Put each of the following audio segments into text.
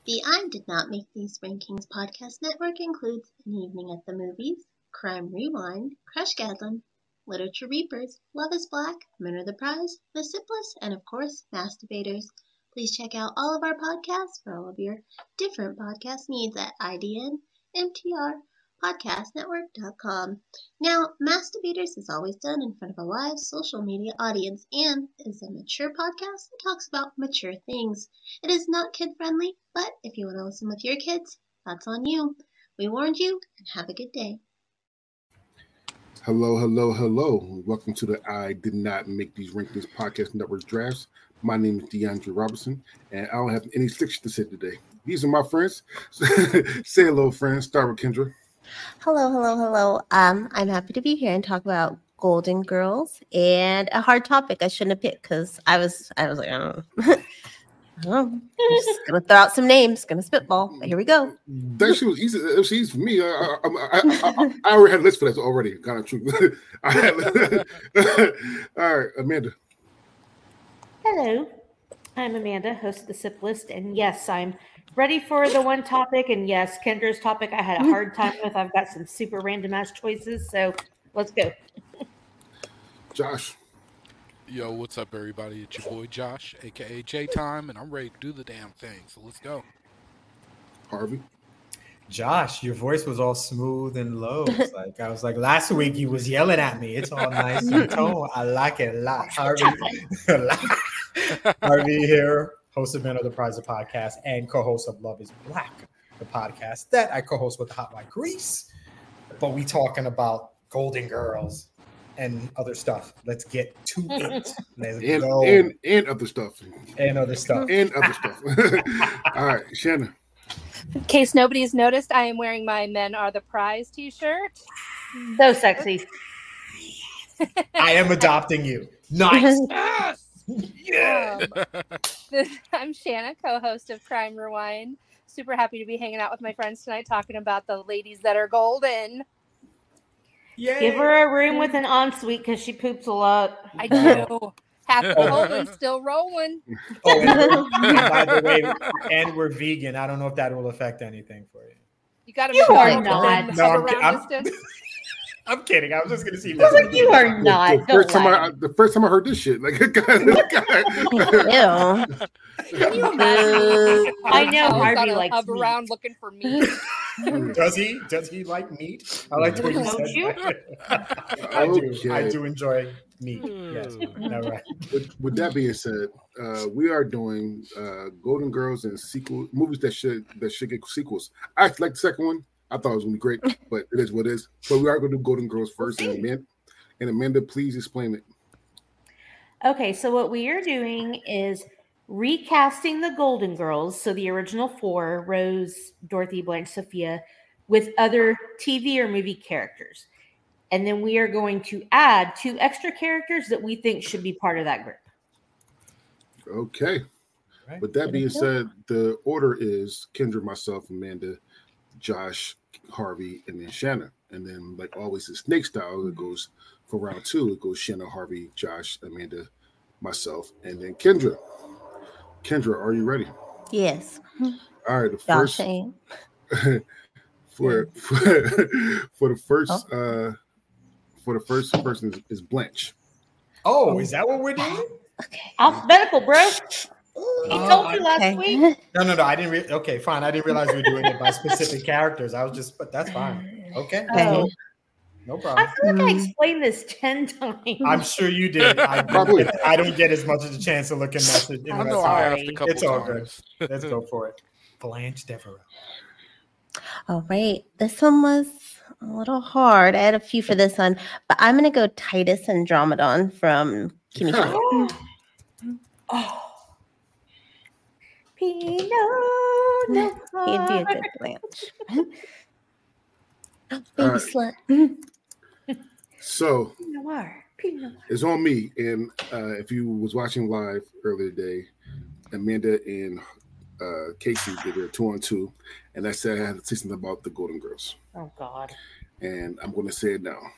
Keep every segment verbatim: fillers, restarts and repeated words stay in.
The I Did Not Make These Rankings podcast network includes An Evening at the Movies, Crime Rewind, Crush Gadlin, Literature Reapers, Love is Black, Men Are the Prize, The Simplest, and of course, Masturbators. Please check out all of our podcasts for all of your different podcast needs at I D N M T R podcast network dot com. Now, Masturbators is always done in front of a live social media audience and is a mature podcast that talks about mature things. It is not kid-friendly, but if you want to listen with your kids, that's on you. We warned you, and have a good day. Hello, hello, hello. Welcome to the I Did Not Make These Rankings podcast network drafts. My name is DeAndre Robertson, and I don't have any sticks to say today. These are my friends. Say hello, friends. Start with Kendra. Hello, hello, hello. Um, I'm happy to be here and talk about Golden Girls and a hard topic I shouldn't have picked because I was, I was like, I don't know. I don't know. I'm just gonna throw out some names, gonna spitball. But here we go. That shit was easy. It was easy for me. I, I, I, I, I already had a list for that already. Kind of true. I had, all right, Amanda. Hello, I'm Amanda, host of the Sip List, and yes, I'm ready for the one topic. And yes, Kendra's topic I had a hard time with. I've got some super random ass choices, so let's go. Josh. Yo, what's up, everybody? It's your boy Josh, aka J Time, and I'm ready to do the damn thing. So let's go. Harvey. Josh, your voice was all smooth and low. It's like I was like last week you was yelling at me. It's all nice and tone. I like it a lot. Harvey, Harvey here, host of Men Are the Prize, the podcast, and co-host of Love is Black, the podcast that I co-host with Hot Like Grease. But we talking about Golden Girls and other stuff. Let's get to it. Let's and, go. And, and other stuff. And other stuff. And other stuff. All right, Shannon. In case nobody's noticed, I am wearing my Men Are the Prize t-shirt. So sexy. I am adopting you. Nice. Yes! Yeah. Um, I'm Shanna, co-host of Crime Rewind. Super happy to be hanging out with my friends tonight talking about the ladies that are golden. Yay. Give her a room with an ensuite because she poops a lot. I do. Half the golden, still rolling. Oh, and by the way, and we're vegan. I don't know if that will affect anything for you. You got to You make are not. No, I'm, around I'm, distance. I'm kidding. I was just gonna see. I was like, you are not. The, the first time I, the first time I heard this shit, like, Ew. Can you imagine? I know Harvey a likes hub meat. around looking for meat. Does he? Does he like meat? I like what you Don't said. you? I do. Okay. I do enjoy meat. Yes. All right. With, with that being said, uh, we are doing uh, Golden Girls and sequel movies that should that should get sequels. I actually like the second one. I thought it was gonna be great, but it is what it is. But we are gonna do Golden Girls first, and Amanda, and Amanda, please explain it. Okay, so what we are doing is recasting the Golden Girls, so the original four, Rose, Dorothy, Blanche, Sophia, with other T V or movie characters. And then we are going to add two extra characters that we think should be part of that group. Okay. Right. With that being said, the order is Kendra, myself, Amanda, Josh, Harvey, and then Shanna. And then, like always, the snake style, it goes for round two. It goes Shanna, Harvey, Josh, Amanda, myself, and then Kendra. Kendra, are you ready? Yes. All right. The Josh first ain't. for, for for the first uh for the first person is, is Blanche. Oh, is that what we're doing? Okay. Alphabetical, bro. He Oh, told you last Okay. week. No, no, no. I didn't. Re- okay, fine. I didn't realize we were doing it by specific characters. I was just, but that's fine. Okay, Oh. no I problem. feel like I Mm. explained this ten times. I'm sure you did. I Probably. Probably. I don't get as much of a chance to look in that. In I'm I that know time. I sorry. asked a couple It's all good. times. Let's go for it. Blanche Devereaux. All right. This one was a little hard. I had a few for this one, but I'm going to go Titus Andromedon from Kimmy Schmidt. Oh. Pinot Noir. He'd be a good Blanche. Oh, baby All right. slut. So Pinot Noir. Pinot Noir. it's on me. And uh, if you was watching live earlier today, Amanda and uh, Casey did their two on two, and I said I had to say something about the Golden Girls, Oh God. and I'm going to say it now.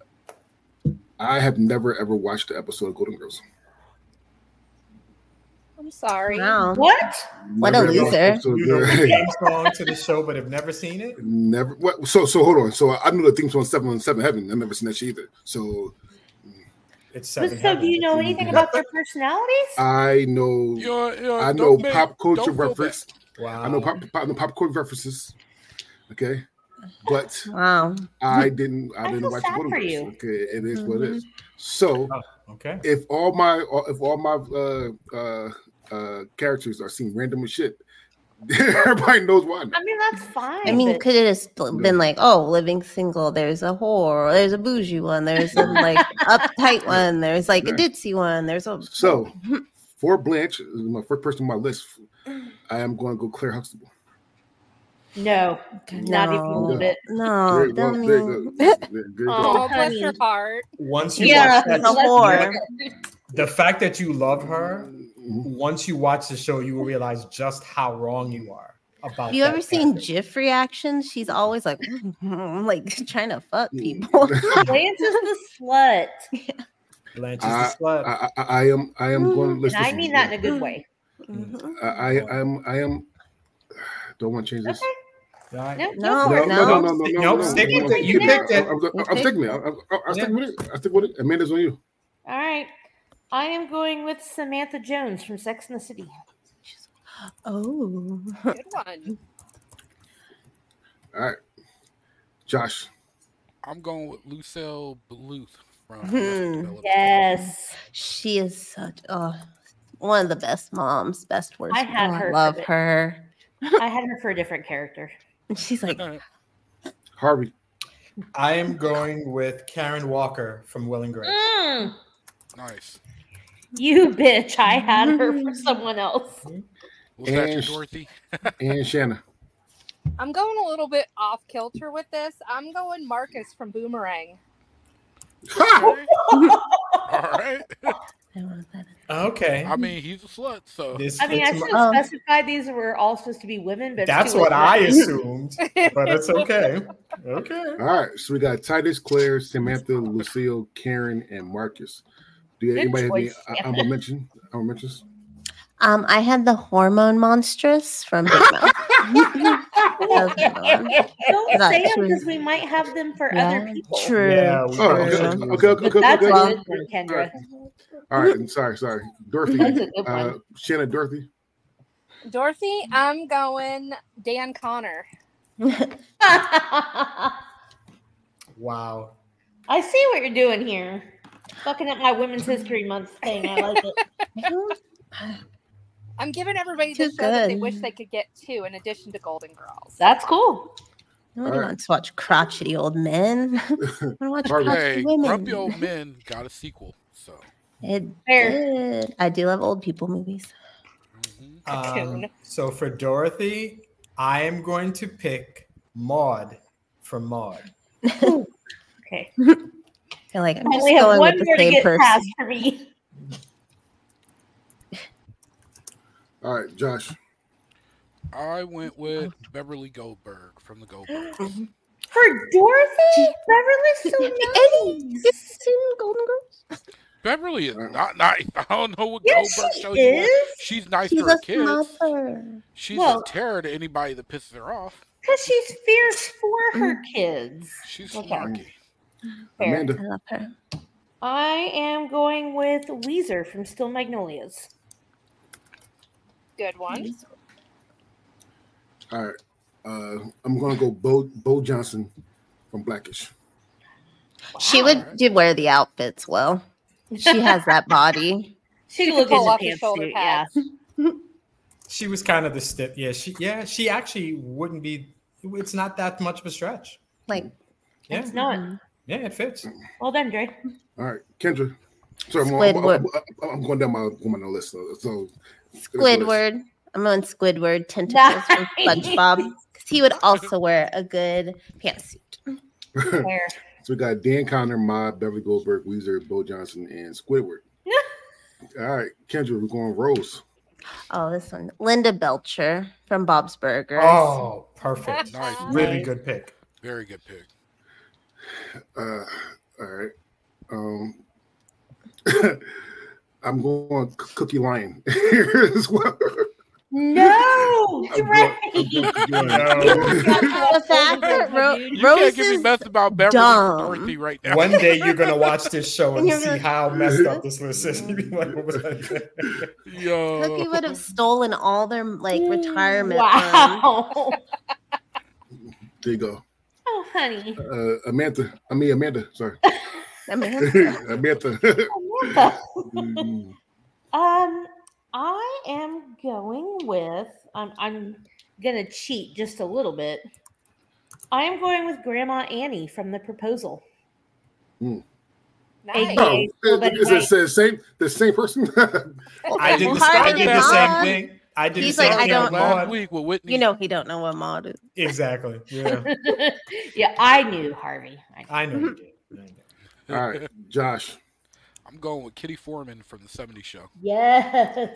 I have never ever watched the episode of Golden Girls. I'm sorry. Wow. What? What a Never had no loser. episode You know the good. theme song to the show, but have never seen it. Never. What? So so hold on. So I knew the theme song Seven on Seven Heaven. I've never seen that shit either. So It's But seven. so, do you Heaven. know anything about their personalities? I know. You're, you're, I know don't make- pop culture don't feel reference. Wow. I know pop, pop, I know pop culture references. Okay, but Wow. I didn't. I, I didn't feel watch sad the for Golden you. Girls. Okay, it is what it is. So Okay. if all my if all my uh uh uh characters are seeing random as shit, everybody knows why. I mean, that's fine. I mean, but- could it have st- been like, oh, living single, there's a whore, there's a bougie one, there's a like uptight one, there's like a Right. ditzy one, there's a So for Blanche, my first person on my list, I am going to go Claire Huxtable. no, not even a No. little bit. no, There you go. don't There you mean- go. There you go. Oh, Oh, bless honey. your heart. Once you Yeah, watch that, it's a whore. the fact that you love her, Mhm. once you watch the show, you will realize just how wrong you are about. Have you that ever seen character. GIF reactions? She's always like, like trying to fuck people. Lance is the slut, Blanche is I, the slut? I, I, I am. I am going to and listen. I mean that in a good way. Mhm. I, I, I am. I am. Don't want to change this. Okay. All right. No, No, go for No, it. no, no, no, no, no, Nope, no, stick no, with no. it. You picked it. I'm, I'm, I'm sticking with it. I'm, I'm, I'm sticking with it. I stick with it. Amanda's on you. All right. I am going with Samantha Jones from Sex and the City. Oh, Good one. All right, Josh. I'm going with Lucille Bluth from Hmm. Arrested Development. Yes. she is such oh, one of the best moms, best worst. I had oh, her I for love the- her. I had her for a different character. And she's like, Harvey. I am going with Karen Walker from Will and Grace. Mm, Nice. you bitch. I had her for someone else. Was that your And- Dorothy? And Shanna. I'm going a little bit off kilter with this. I'm going Marcus from Boomerang. Ha! All right. I want that. Okay. I mean, he's a slut, so This I mean, I fits should my- have Oh. specified these were all supposed to be women, but it's That's too what late I now. assumed, but it's okay. Okay. All right. So we got Titus, Claire, Samantha, Lucille, Karen, and Marcus. Do you, Good anybody have any choice, uh, Shanna. honorable mention? Honorable mentions? Um, I had the hormone monstrous from Big Mouth. That was another one. Don't That say them true. because we might have them for other people. True. Yeah, we Oh, got okay, you. okay, okay, okay, But okay, that's okay. a okay. good one, Kendra. All right. I'm sorry, sorry. Dorothy. That's a good Uh, one. Shanna, Dorothy. Dorothy, I'm going Dan Connor. Wow. I see what you're doing here. Fucking up my Women's History Month thing. I like it. I'm giving everybody the Too show that they good. wish they could get to, in addition to Golden Girls. That's cool. Nobody All right. wants to watch crotchety old men. I want to watch Harvey. crotchety hey, women. Grumpy Old Men got a sequel, so It Fair. did. I do love old people movies. mhm. Um, Cocoon. so for Dorothy, I am going to pick Maud from Maud. Okay. I feel like I'm I just only have going one with the more to same get person. past for me. All right, Josh. I went with Beverly Goldberg from the Goldbergs. For Dorothy? Beverly's so Eddie, nice. seen Golden Girls? Beverly is not nice. I don't know what Yes, Goldberg she show you want. is. She's nice She's to her a kids. smother. She's Well- a terror to anybody that pisses her off. Because she's fierce for her kids. She's Okay. snarky. Fair. Amanda. I love her. I am going with Weezer from Still Magnolias. Good one. All right. Uh, I'm going to go Bo, Bo Johnson from Blackish. She Wow. would do wear the outfits well. She has that body. She She could look could in pull the off the shoulder pantsuit, yeah. pads. She was kind of the stiff. Yeah, she yeah, she actually wouldn't be it's not that much of a stretch. Like Yeah. It's not. Yeah, it fits. Well done, Dre. All right, Kendra. Sorry, I'm, I'm, Squidward. I'm, I'm going down my, my list. So, so Squidward. I'm going Squidward. Tentacles from Nice. SpongeBob. Because he would also wear a good pantsuit. Fair. So we got Dan Connor, Ma, Beverly Goldberg, Weezer, Bo Johnson, and Squidward. All right, Kendra, we're going Rose. Oh, this one. Linda Belcher from Bob's Burgers. Oh, perfect. Nice. Really Nice. good pick. Very good pick. Uh, all right. Um, I'm going Cookie Lion here as well. No, I'm Trey. going, I'm going Cookie Lion. The fact that Ro- You Rose can't give me is mess about Beverly dumb. for Dorothy right now. One day you're gonna watch this show and And you're see like- how messed up this list is. You'll be like, what was that? Yo. Cookie would have stolen all their like retirement Wow. There you go. Oh, honey. Uh, Amanda. I mean Amanda. Sorry. funds. I mean, Amanda. Amanda. Mm, Um, I am going with. I'm. I'm gonna cheat just a little bit. I am going with Grandma Annie from The Proposal. Nice. Hey, oh, Hey, well, then is it the same? The same person? I did, Well, the, I Harvey did did the same not. thing. I did He's the same like, I thing don't- with Last Maud. week with Whitney. you know he don't know what mod is. Exactly. Yeah, Yeah, I knew Harvey. I I know you did. I know. All right, Josh. I'm going with Kitty Foreman from the seventies show. Yes.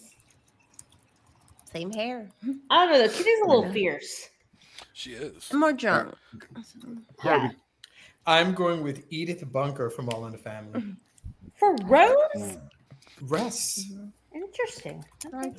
Same hair. I don't know. The kitty's a little fierce. She is. I'm more drunk. Harvey. I'm going with Edith Bunker from All in the Family. For Rose? Russ. Interesting. Okay.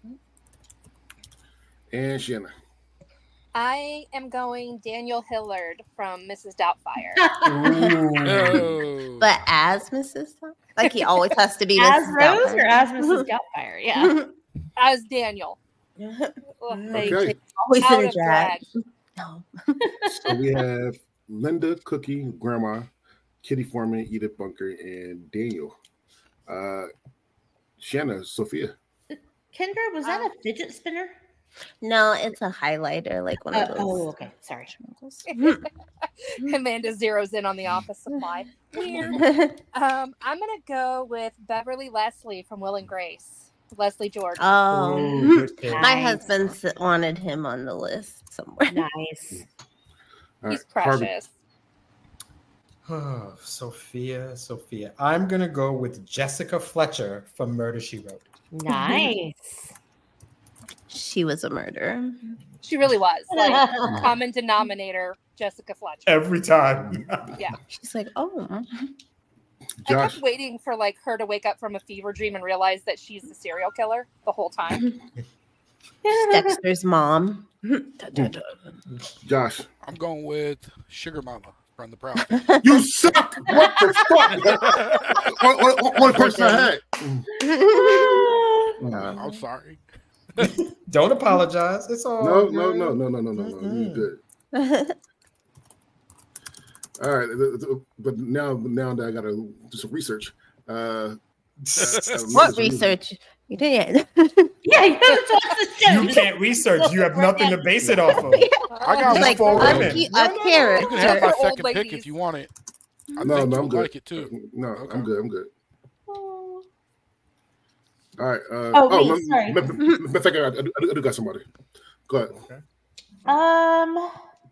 And Shanna. I am going Daniel Hillard from Missus Doubtfire. Ooh. Oh. But as Missus Doubtfire? Like he always has to be As Missus Rose Doubtfire. or as Missus Doubtfire? Yeah. As Daniel. Ugh, Okay. Always out in a of drag. drag. No. So we have Linda, Cookie, Grandma, Kitty Foreman, Edith Bunker, and Daniel. Uh, Shanna, Sophia. Kendra, was that a fidget spinner? No, it's a highlighter, like one Uh, of those. oh, okay. Sorry. Amanda zeroes in on the office supply. Weird. Um, I'm gonna go with Beverly Leslie from Will and Grace. Leslie George. oh, Ooh, good pick. my Nice. husband s- wanted him on the list somewhere. Nice. All He's right, Harvey. precious. Oh, Sophia, Sophia. I'm gonna go with Jessica Fletcher from Murder She Wrote. Nice. She was a murderer. She really was. Like common denominator, Jessica Fletcher. Every time. She's like, oh, I Josh. kept waiting for like her to wake up from a fever dream and realize that she's the serial killer the whole time. Dexter's mom. Josh. I'm going with Sugar Mama from the Proud Family. You suck! What the fuck? One- one- one person I had. I'm sorry. Don't apologize. It's all No, good. no, no, no, no, no, no, no. You good. All right, th- th- but now, now that I gotta do some research. Uh, uh, What research? You didn't. Yeah, you haven't watched the show. You can't research. You have nothing to base it off of. I got It's like for a, women. cu- No, a no, no. carrot. You can have my Old second pick ladies. if you want it. I No, think no, I'm you'll good. like it too. No, Okay. I'm good. I'm good. All right. Uh, Oh, me, m- sorry. m- m- Matter of fact, I, I, do- I do got somebody. Go ahead. Um,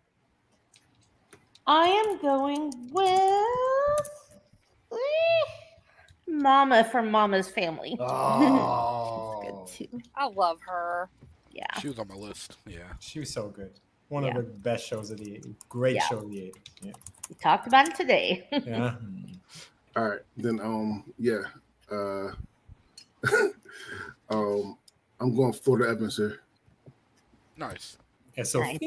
I am going with eh, Mama from Mama's Family. Oh, Good too. I love her. Yeah. She was on my list. Yeah. she was so good. One Yeah. of the best shows of the great Yeah. show of the eighties. Yeah. We talked about it today. yeah. All right. Then, um, yeah. Uh, um, I'm going Florida Evans here. Nice. And so Nice.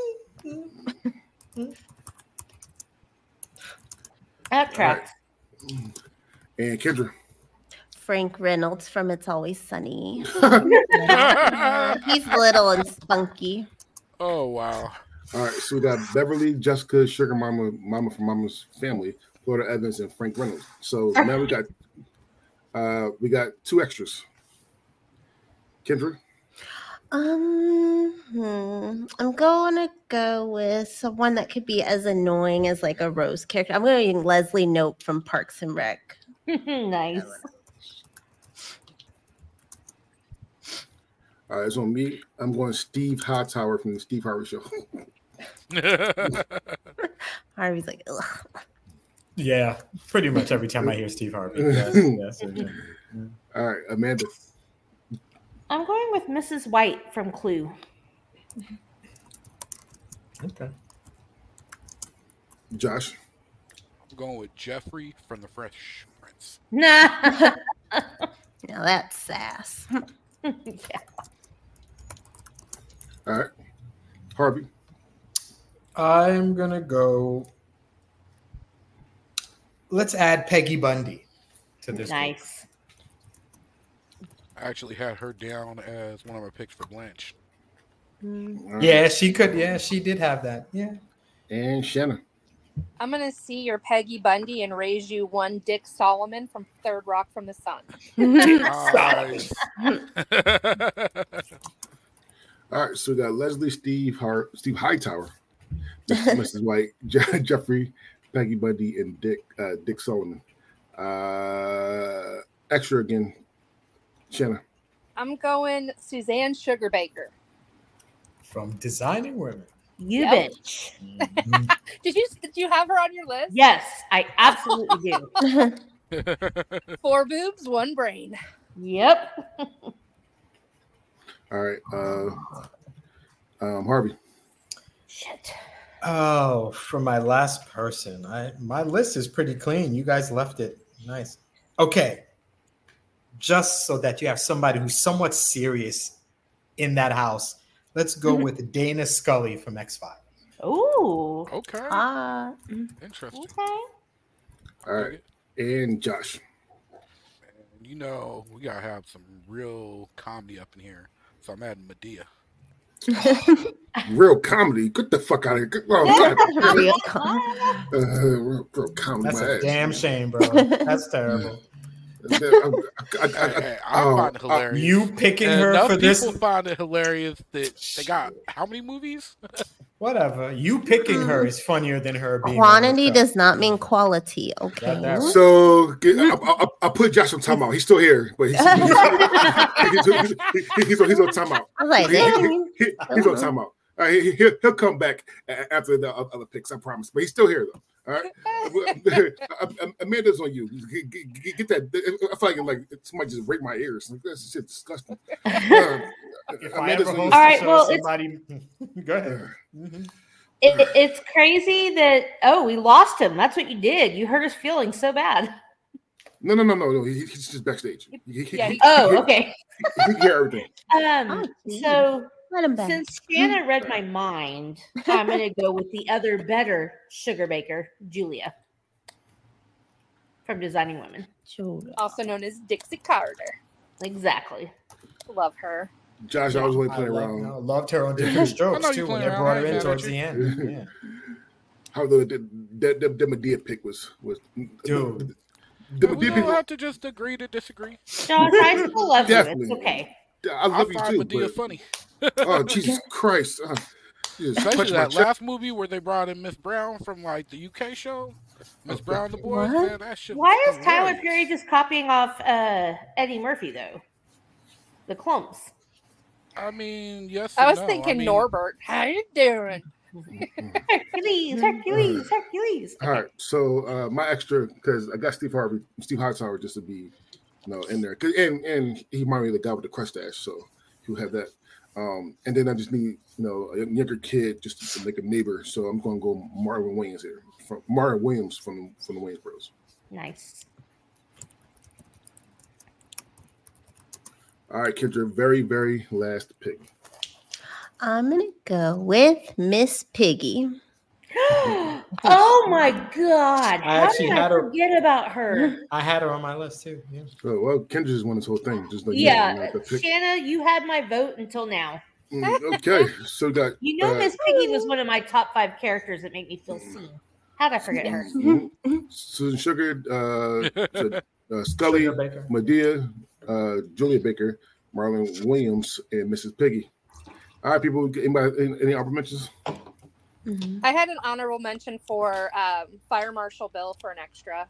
That tracks. And Kendra. Frank Reynolds from It's Always Sunny. Yeah, he's little and spunky. Oh wow. All right. So we got Beverly, Jessica, Sugar Mama, Mama from Mama's Family, Florida Evans, and Frank Reynolds. So now we got uh we got two extras. Kendra. Um, hmm, I'm gonna go with someone that could be as annoying as like a Rose character. I'm going Leslie Knope from Parks and Rec. Nice. All right, it's on me. I'm going Steve Hightower from the Steve Harvey Show. Harvey's like, ugh. yeah, pretty much every time I hear Steve Harvey. Yes, yes, yes. All right, Amanda. I'm going with Missus White from Clue. Okay. Josh. I'm going with Jeffrey from the Fresh Prince. Nah. Now that's sass. Yeah. All right, Harvey. I'm gonna go. Let's add Peggy Bundy to this. Nice. I actually had her down as one of my picks for Blanche. Mm. All right. Yeah, she could. Yeah, she did have that. Yeah. And Shanna. I'm gonna see your Peggy Bundy and raise you one Dick Solomon from Third Rock from the Sun. Nice. All right, so we got Leslie, Steve, Hart, Steve Hightower, Missus White, Je- Jeffrey, Peggy Bundy, and Dick uh, Dick Solomon. Uh, extra again, Shanna. I'm going Suzanne Sugarbaker. From Designing Women. You Yep. bitch. Did you did you have her on your list? Yes, I absolutely do. Four boobs, one brain. Yep. All right, uh, um, Harvey. Shit. Oh, for my last person, I my list is pretty clean. You guys left it nice. Okay, just so that you have somebody who's somewhat serious in that house, let's go with Dana Scully from X-Files. Ooh. Okay. Ah, Interesting. Okay. All right, and Josh. And you know, we gotta have some real comedy up in here. So I'm adding Medea. Real comedy. Get the fuck out of here. Get- Oh, God. real Uh, real, real comedy. That's my a ass. damn shame, bro. That's terrible. I, I, I, I, Hey, hey, I oh, find it uh, hilarious. You picking And her enough for people this? find it hilarious that they got how many movies? Whatever. You picking her is funnier than her being. on the quantity show. does not mean quality. Okay. that- So get, I, I, I put Josh on timeout. He's still here, but he's, he's, he's, he's, he's, on, he's on timeout. I was like, He- he- dang. he- he's on timeout. All right, he, he'll, he'll come back a- after the other picks, I promise. But he's still here, though. All right, Amanda's on you. Get, get, get that. I feel like like somebody just raped my ears. Like, that's shit disgusting. Uh, If I Amanda's ever on host you. a All right, show, well, it's- somebody. Go ahead. Mhm. It, it's crazy that oh we lost him. That's what you did. You hurt his feelings so bad. No, no, no, no, no. He, he's just backstage. He, he, Yeah, he, he- Oh, he, okay. he, he hear everything. Um. Oh, So Let him back. since Shanna read my mind, I'm gonna go with the other better sugar baker, Julia, from Designing Women. Julia. Also known as Dixie Carter. Exactly. Love her. Josh, I was only I playing love, around. no, loved her on different strokes know you too when playing they around. brought I her ain't in mad towards at the you. end. Yeah. How the the the, the, the Medea pick was was Dude. The we Medea don't pick. have to just agree to disagree. Josh, I still love you. It's Definitely. okay. I love I you find too. Medea But, funny, oh Jesus Christ! Uh, you just especially touched my that chest. last movie where they brought in Miss Brown from like the U K show. Miss Brown and the Boys, What? man, that shit. Why was is Tyler hilarious. Perry just copying off uh, Eddie Murphy though? The clumps. I mean, yes. I and was no. thinking I mean, Norbert. How you doing? Hercules, Hercules, Hercules. All right, so uh, my extra because I got Steve Harvey, Steve Hightower just to be, you know, in there. 'Cause- And and he reminded me of the guy with the crust stash, so he'll have that. Um, and then I just need, you know, a younger kid just to make a neighbor. So I'm going to go Marvin Williams here, from Marvin Williams from from the Wayans Bros. Nice. All right, Kendra, very very last pick. I'm gonna go with Miss Piggy. Oh my god! I How actually did I had her- forget about her? I had her on my list too. Yeah. Oh, well, Kendra just won this whole thing. Just like you Yeah, know, the pick. Shanna, you had my vote until now. Mm, okay, so we got You know, uh, Miss Piggy was one of my top five characters that make me feel seen. How'd I forget her? mhm, Susan Sugar, uh, so, uh, Scully, Sugar Baker. Medea, uh, Julia Baker, Marlon Williams, and Missus Piggy. All right, people. Anybody, any, any honorable mentions? Mhm. I had an honorable mention for um, Fire Marshal Bill for an extra.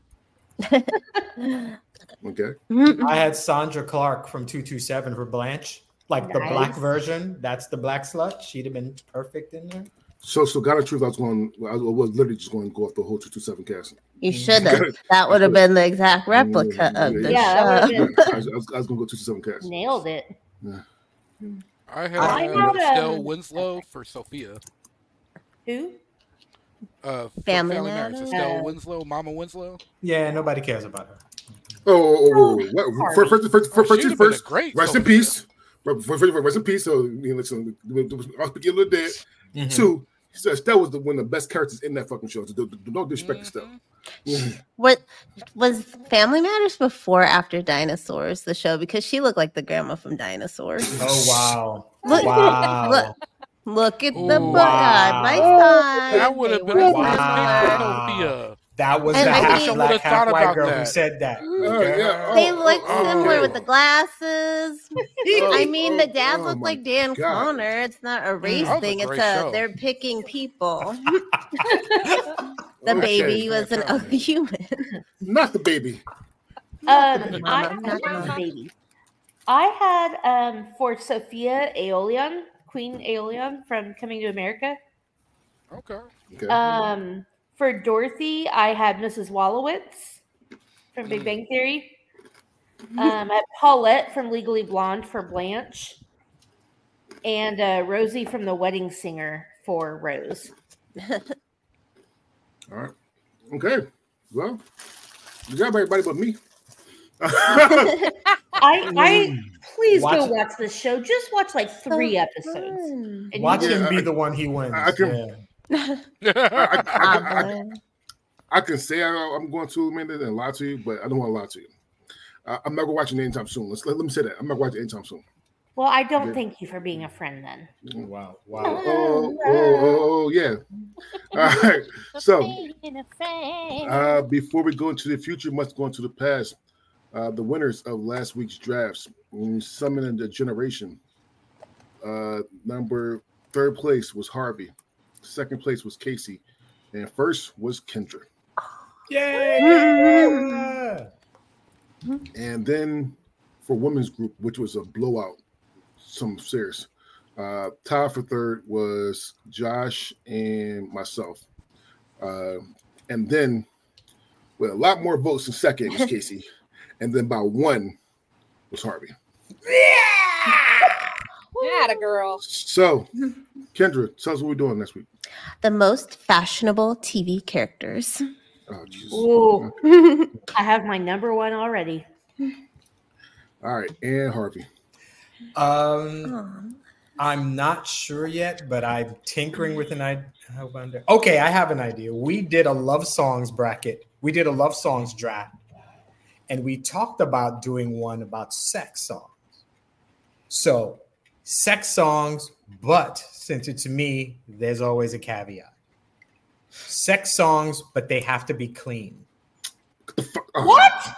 Okay. I had Sandra Clark from two two seven for Blanche, like the black Nice. version. That's the black slut. She'd have been perfect in there. So, so God of truth, I was going. I was literally just going to go off the whole two two seven cast. You should have. That would have been the exact replica of the Yeah, that show. would've I was, I was, I was going to go two two seven cast. Nailed it. I had I uh, had, Estelle um, Winslow for Sophia. Who? Uh, from Family Family Matters. Matters? Estelle Uh, Winslow, Mama Winslow. Yeah, nobody cares about her. Oh, oh, oh, oh. What, first, first, first, Oh, first, she'd first, have been a first great rest in Sophia. peace. Rest, rest, rest in peace. So, you know, listen, I'll speak a little dead. Mhm. Two, he says that was the, one of the best characters in that fucking show. So don't, don't disrespect the stuff. Mhm. What was Family Matters before or after Dinosaurs, the show? Because she looked like the grandma from Dinosaurs. Oh wow! Look, Wow! look, look at the Ooh. book side by Wow. side. That would They have been were a great Wow. pick for Wow. Sophia. That was And the I half mean- black, would've half thought white about girl who that. said that. Oh, yeah. They Oh, look oh, similar oh. with the glasses. Oh, I mean, the oh, dad oh looked my like Dan God. Connor. It's not a race That was a thing. It's great a show. they're picking people. The Okay. baby was an Fantastic. a human. Not the baby. Um, I, Mama, not the mama. baby. I had um for Sophia Aeolian, Queen Aeolian from Coming to America. Okay. Okay. Um, for Dorothy, I had Missus Wallowitz from Big Bang Theory. Um, I had Paulette from Legally Blonde for Blanche, and uh, Rosie from The Wedding Singer for Rose. All right. Okay. Well, you got everybody but me. I, I please Watch go it. watch this show. Just watch like three episodes. Fun. And Watch you, Yeah, him be I- the one he wins. I can- Yeah. I, I, Ah, I, I, boy. I can say I, I'm going to, Amanda, and lie to you, but I don't want to lie to you. Uh, I'm not going to watch it anytime soon. Let's let, let me say that. I'm not watching it anytime soon. well, I don't Yeah. thank you for being a friend then. Wow! Oh, Wow! oh, oh, oh, yeah. All right. So, uh, before we go into the future, must go into the past. Uh, the winners of last week's drafts, mm, summoning the generation. Uh, number third place was Harvey. Second place was Casey, and first was Kendra. Yay! And then for women's group, which was a blowout, some serious. Uh, tied for third was Josh and myself. Uh, and then with a lot more votes in second was Casey. And then by one was Harvey. Yeah, girl. So, Kendra, tell us what we're doing next week. The most fashionable T V characters. Oh, Jesus. Ooh, I have my number one already. All right, and Harvey. Um, I'm not sure yet, but I'm tinkering with an idea. Okay, I have an idea. We did a love songs bracket. We did a love songs draft, and we talked about doing one about sex songs. So, sex songs, but since it's me, there's always a caveat. Sex songs, but they have to be clean. The fuck? Oh, What?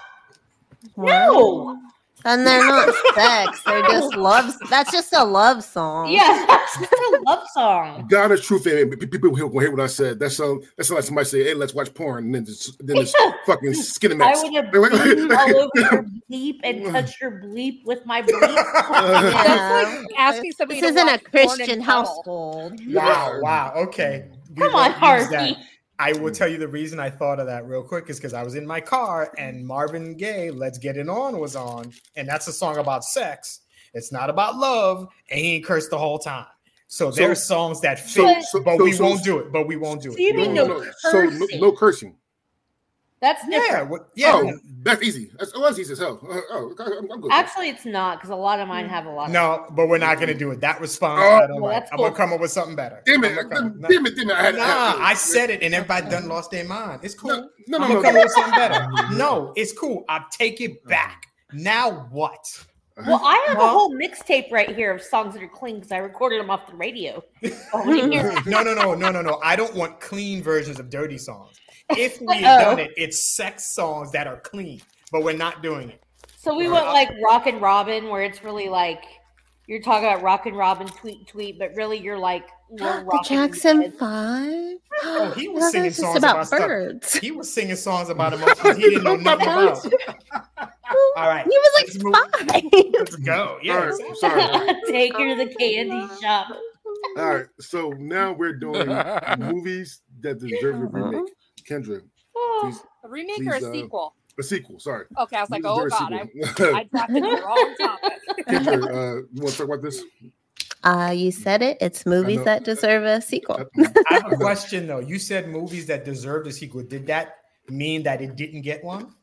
No. And they're not sex. They're just love. That's just a love song. Yeah, that's not a love song. God, the truth, and people will hear what I said. That sound that sounds like somebody say, "Hey, let's watch porn," and then just, then it's fucking skinny I mix. would have bleeped all over your bleep and touched your bleep with my bleep. Yeah. That's like asking somebody This to isn't a watch porn Christian and cuddle. household. Wow, wow. Okay. We Come on, won't use Harvey. that. I will tell you the reason I thought of that real quick is because I was in my car and Marvin Gaye, Let's Get It On was on. And that's a song about sex. It's not about love. And he ain't cursed the whole time. So, So- there are songs that so- fit, so- but so- we so- won't do it. But we won't do So you it. mean No, no no, no. So no, cursing? no cursing. That's Yeah, different. what, yeah. Oh, that's easy. That's, oh, that's easy as hell. Uh, oh, okay, I'm, I'm good. Actually, it's not because a lot of mine have a lot of. No, but we're not going to do it. That response, Oh, I don't well, like. that's I'm cool. going to come up with something better. Damn it! I'm gonna come- Damn it! Damn it! I had, Nah, I said it and everybody done lost their mind. It's cool. No, no, I'm no, gonna no, come no. up with something better. No, it's cool. I'll take it back. Now what? Well, I have a Huh? whole mixtape right here of songs that are clean because I recorded them off the radio. Oh, what do you hear? No, no, no, no, no, no. I don't want clean versions of dirty songs. If we had Uh-oh. done it, it's sex songs that are clean, but we're not doing it. So we went like Rock and Robin, where it's really like you're talking about Rock and Robin, tweet, tweet, but really you're like we're The rocking Jackson heads. Five. Oh, he was That singing was just songs about, about stuff. birds. He was singing songs about emotions he didn't know nothing about. All right, He was let's move- like five. let's go. Yeah, All right, exactly. sorry. Take her to the candy shop. All right, so now we're doing movies that deserve a remake. Kendra, please, A remake or a Please, uh, sequel? a sequel. Sorry, Okay, I was like, Movies oh deserve god, a I, sequel. I drafted the wrong topic. Kendra, uh, you want to talk about this? Uh, you said it. It's movies know. that deserve a sequel. I have a question though. You said movies that deserved a sequel. Did that mean that it didn't get one?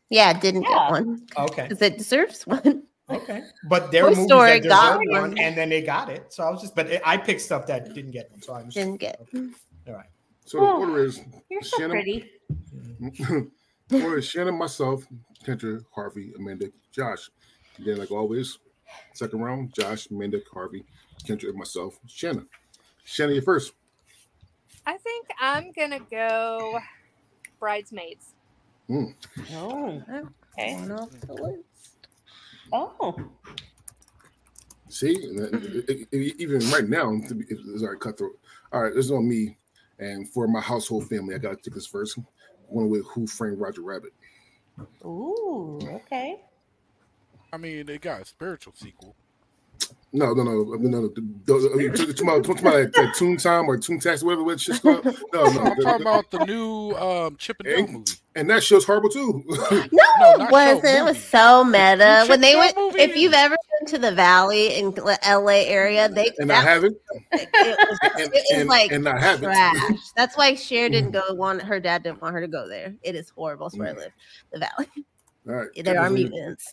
Yeah, it didn't Yeah. get one Okay. because it deserves one. Okay. But there Toy are movies Story that deserve got one, one. and then they got it. So I was just, but it, I picked stuff that didn't get one. So I was Didn't get. Okay. All right. So the Oh, order is You're so Shannon, pretty. order is Shannon, myself, Kendra, Harvey, Amanda, Josh. Then, like always, second round, Josh, Amanda, Harvey, Kendra, and myself, Shannon. Shannon, you first. I think I'm gonna go Bridesmaids. Mm. Oh, okay. One off the list. Oh, See, And then, it- it- even right now, to be, it's all right, cutthroat. All right, this is on me, and for my household family, I gotta take this first. One with Who Framed Roger Rabbit. ooh, okay. I mean, they got a spiritual sequel. No, no, no, no, no. The, the, I mean, to, to my, to my like, like Toon Time or Toon Tax, whatever that shit's called. No, no. I'm the- talking the- about the new um, Chip and Dale and, movie. and that show's horrible too. No, No, it not wasn't. show, It was movie. so meta. You When they checked went, that movie? if you've ever been to the Valley in L A area, they and I that, haven't. it was, And, it was and, like and I haven't. trash. That's why Cher didn't go. Want her dad didn't want her to go there. It is horrible. That's where I live, the Valley. All right. There are Kendra, mutants.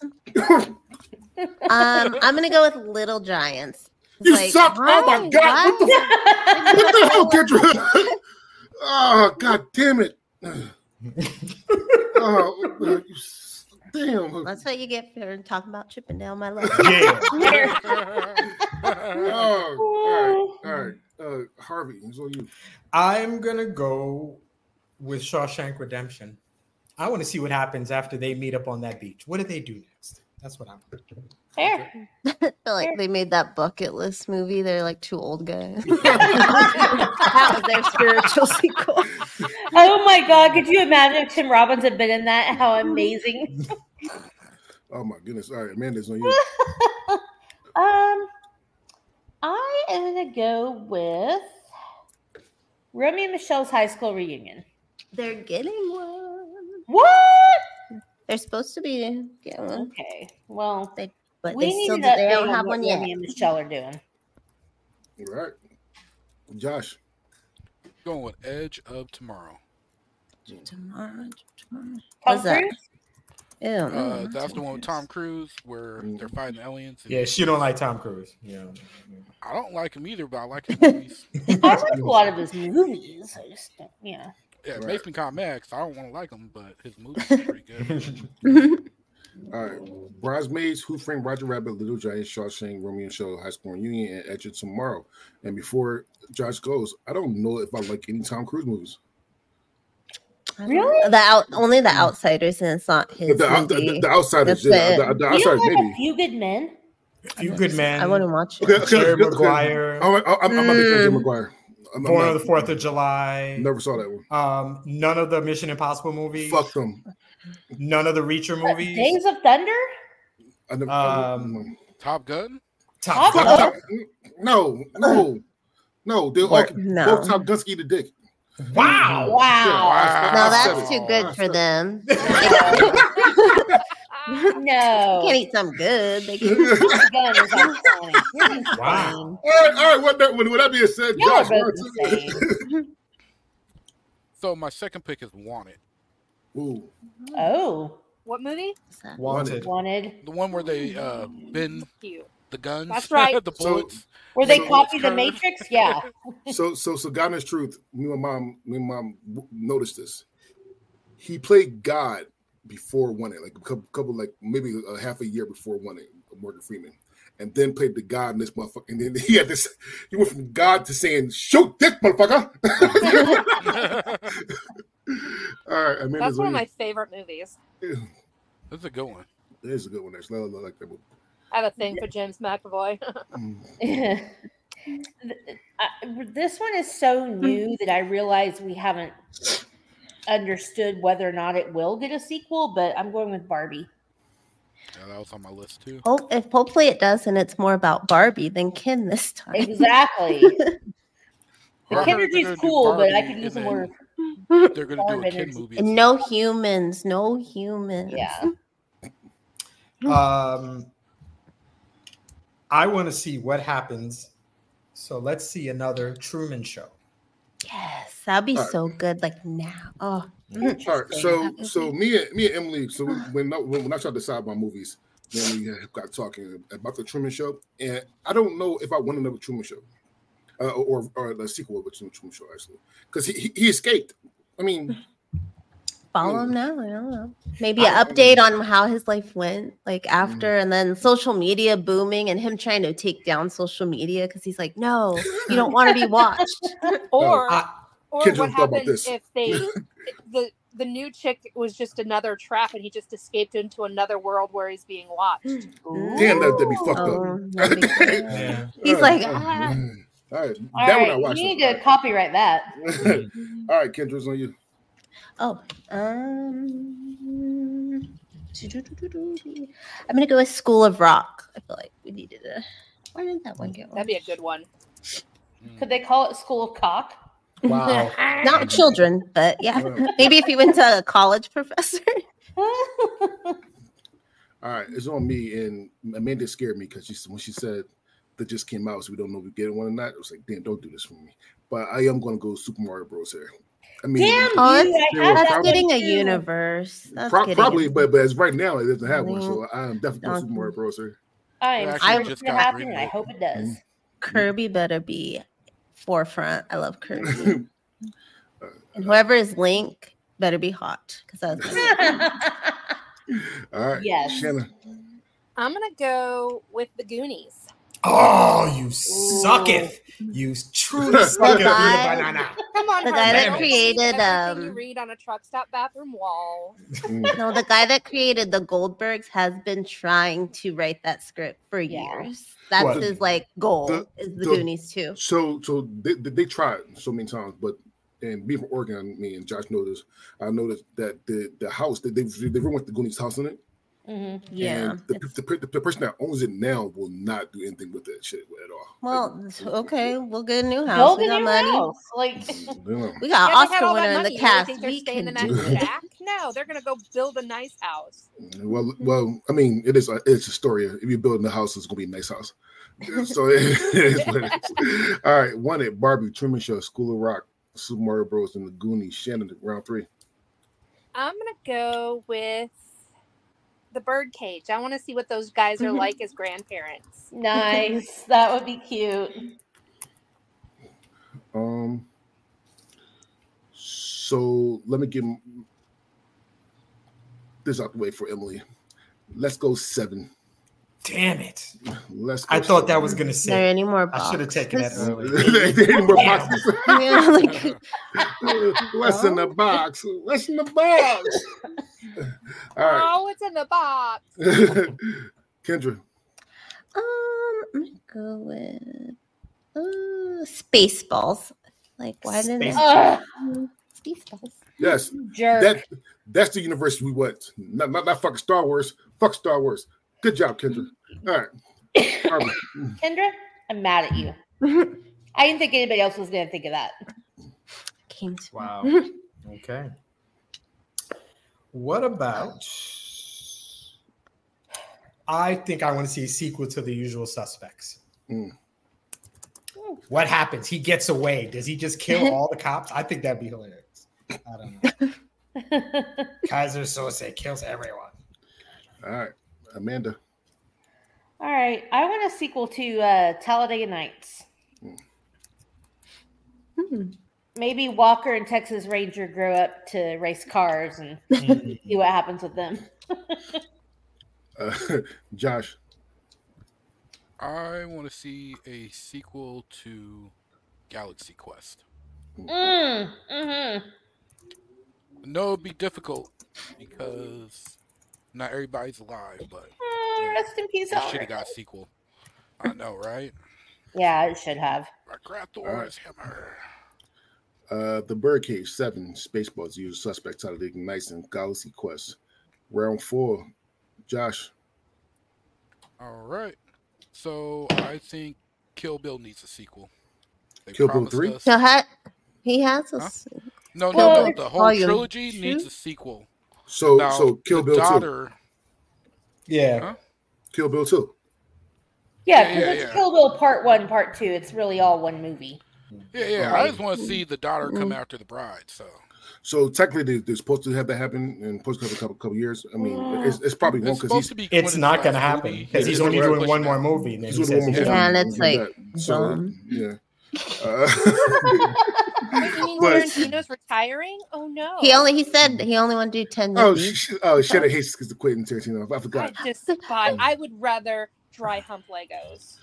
Um, I'm gonna go with Little Giants. It's You like, suck! Oh my why? god! What the, Why? what the hell, Kendra? Oh god damn it! Oh, you s- damn! That's what you get for talking about Chippendale, my love. Yeah. Oh, all right, all right. Uh, Harvey, it's on you. I'm gonna go with Shawshank Redemption. I want to see what happens after they meet up on that beach. What do they do next? That's what I'm. Fair. I feel like they made that bucket list movie. They're like two old guys. That was their spiritual sequel. Oh my God! Could you imagine if Tim Robbins had been in that? How amazing! Oh my goodness! All right, Amanda's on you. Um, I am gonna go with Romeo and Michelle's high school reunion. They're getting one. What? They're supposed to be getting one, Okay. Well, they, but we they need still an they update don't on have what one yet. Romeo and Michelle are doing. All right, Josh. Going with Edge of Tomorrow. Tomorrow, tomorrow. Tom What's that? Cruise? Ew, Uh, no, that's the Tom one with Cruise. Tom Cruise where they're fighting aliens. and- Yeah, she don't like Tom Cruise. Yeah. I don't like him either, but I like his movies. I like a lot of his movies. I just don't, yeah. Yeah, it Right. makes me kind of mad because I don't want to like him, but his movies are pretty good. All right, Bridesmaids, Who Framed Roger Rabbit, Little Giants, Shawshank, Romeo and Michelle, High School Reunion, and Edge of Tomorrow. And before Josh goes, I don't know if I like any Tom Cruise movies. I don't- Really? The out only the outsiders, and it's not his The, the, the, movie. the outsiders, That's yeah, it. the, the You outsiders, don't like maybe. A Few Good Men? Few Good Men. I wouldn't watch it. Okay, okay, Jerry okay, okay. Maguire. I'm, I'm, I'm, I'm not big fan of Jerry Maguire. I'm, I'm Born not- on the Fourth of July. Never saw that one. Um, none of the Mission Impossible movies. Fuck them. None of the Reacher What, movies. Days of Thunder? I never, Um, Top Gun? Top Top Gun. Top- no, no, no. They're Or- like no. both Top Guns eat a dick. Wow. Wow. Yeah. No, I that's said too it. good I for said it. them. Ah, No. Can't eat something good. They can Top Gun is iconic. You're insane. Wow. All right, all right. What that, with that being said, Y'all are Josh, both why don't you- insane. So my second pick is Wanted. Ooh, Oh, what movie? Wanted. wanted. The one where they uh, bend Cute. the guns, That's right. the So- bullets. Where they So- copy the Matrix? Yeah. so so so God is truth. Me and my mom, me and my mom w- noticed this. He played God before Wanted, like a couple, couple like maybe a half a year before Wanted, Morgan Freeman, and then played the God in this motherfucker. And then he had this. He went from God to saying, "Shoot this motherfucker." All right, I mean, That's one of my favorite movies. That's a good one. It is a good one. Actually, I like that movie. I have a thing for James McAvoy. Mm. Uh, this one is so new that I realize we haven't understood whether or not it will get a sequel, but I'm going with Barbie. Yeah, that was on my list too. Hope if hopefully it does, and it's more about Barbie than Ken this time. Exactly. The I heard Kennergy's they're gonna do cool, but I Barbie could use some and more. then They're gonna do a Barbie kid energy. movie. And no humans, no humans. Yeah. Um, I want to see what happens. So let's see another Truman Show. Yes, that'd be All right. so good. Like now. Oh, All right, so Interesting. so me and me and Emily. So we, when I- when I tried to decide my movies, me and Emily got talking about the Truman Show, and I don't know if I want another Truman Show, uh, or or the sequel of a Truman Truman Show actually, because he, he he escaped. I mean, follow Mm. him now. I don't know. Maybe an I- update on how his life went, like after, and then social media booming and him trying to take down social media because he's like, no, you don't want to be watched. Or I- or Kids what don't thought about happens this. if they the the new chick was just another trap and he just escaped into another world where he's being watched. damn, that that'd be fucked Oh, up. that'd be good. Yeah. He's Uh, like, uh, ah. All right, All that one I right, watched. you need to copyright that. All right, Kendra's on you. Oh, um, I'm gonna go with School of Rock. I feel like we needed a. Why didn't that one get one? That'd be a good one. Could they call it School of Cock? Wow. Not children, but yeah, maybe if you went to a college professor. All right, it's on me, and Amanda scared me because she when she said that just came out, so we don't know if we get one or not. It was like, damn, don't do this for me. But I am going to go Super Mario Bros. Here. I mean, Damn Oh, you! that's- I They had were That's that probably- getting one a too. universe. That's pro- getting probably, a- but but as right now, it doesn't have one, Mm. so I am definitely going Donkey. Super Mario Bros. Here. I It am actually sure just it's gonna got happen, and I greenlit. hope it does. Kirby better be forefront. I love Kirby. And whoever is Link better be hot because that's All right, Yes. Shanna. I'm gonna go with the Goonies. Oh, you sucketh. You truly sucketh. The Rita guy- Banana. Come on, The Harvey, guy that don't believe created, everything you um, read on a truck stop bathroom wall. Mm. no, the guy that created the Goldbergs has been trying to write that script for Yeah. years. That's What? his like goal. The- is the, the- Goonies too. So so they, they they tried so many times, but and being from Oregon, me and Josh noticed. I noticed that the the house that they they ruined the Goonies house in it. Mhm. Yeah. And the, it's- the, the, the person that owns it now will not do anything with that shit at all. well, Like, okay, we'll get a new house. Build We a got new money. house. Like, you know. We got Yeah, an they had Oscar all winner that in the money. You really cast. think they're We staying can in that do it. shack? No, they're gonna go build a nice house. Well, well, I mean, it is a, it's a story. If you're building a house, it's gonna be a nice house. So it is what it is. All right, one at Barbie, Truman Show, School of Rock, Super Mario Bros. And the Goonies. Shannon, round three. I'm gonna go with the Birdcage. I want to see what those guys are like as grandparents. nice. That would be cute. Um. So let me give this out the way for Emily. Let's go seven. Damn it. Let's. Go I thought that seven. was going to Are there say. any more I should have boxes? taken that Uh, earlier. there ain't more Damn. boxes. Yeah, like, What's in the box? What's in the box? All right, Oh, it's in the box. Kendra. um, I'm gonna go with uh, Spaceballs. Like, why didn't Space- Ugh, Spaceballs? Yes, jerk. that that's the universe we went. Not, not not fucking Star Wars. Fuck Star Wars. Good job, Kendra. All right. Harvey. Kendra, I'm mad at you. I didn't think anybody else was going to think of that. Came to Wow. Okay. What about? I think I want to see a sequel to The Usual Suspects. Mm. What happens? He gets away. Does he just kill all the cops? I think that'd be hilarious. I don't know. Kaiser Sose kills everyone. All right, Amanda. All right. I want a sequel to uh, Talladega Nights. Hmm. Maybe Walker and Texas Ranger grow up to race cars and see what happens with them. Uh, Josh. I want to see a sequel to Galaxy Quest. Mm, mm-hmm. No, it'd be difficult because not everybody's alive, but Oh, rest in peace, it should have Elric. got a sequel. I know, right? Yeah, it should have. I grabbed All right. Thor's hammer. Uh, the Birdcage, seven. Spaceballs, Usual Suspects, Talladega Nights, and Galaxy Quest. Round four. Josh. All right. So I think Kill Bill needs a sequel. They Kill Bill promised three? us- So ha- he has a Huh? s- No, no, Well, no. it's The whole volume trilogy two? needs a sequel. So Now, so Kill the Bill two. daughter, Yeah. Huh? Kill Bill two. Yeah, Yeah, because yeah, it's yeah. Kill Bill Part One, Part Two. It's really all one movie. Yeah, yeah. I just want to see the daughter come Mm. after the bride. So So technically, they, they're supposed to have that happen and supposed to have a couple couple years. I mean, it's, it's probably it's won't because supposed he's to be. It's Quentin's not going to last happen movie. because Yeah, he's it's only gonna doing push one it more back. movie. And then he's he doing one says more he's movie. Yeah, done. and it's and like that. So dumb. yeah. Uh, Wait, you mean But- Tarantino's retiring? Oh no. He only he said he only want to do ten oh, movies. sh- oh, Shannon hates because the Quentin Tarantino. I I forgot. despise. I would rather dry hump Legos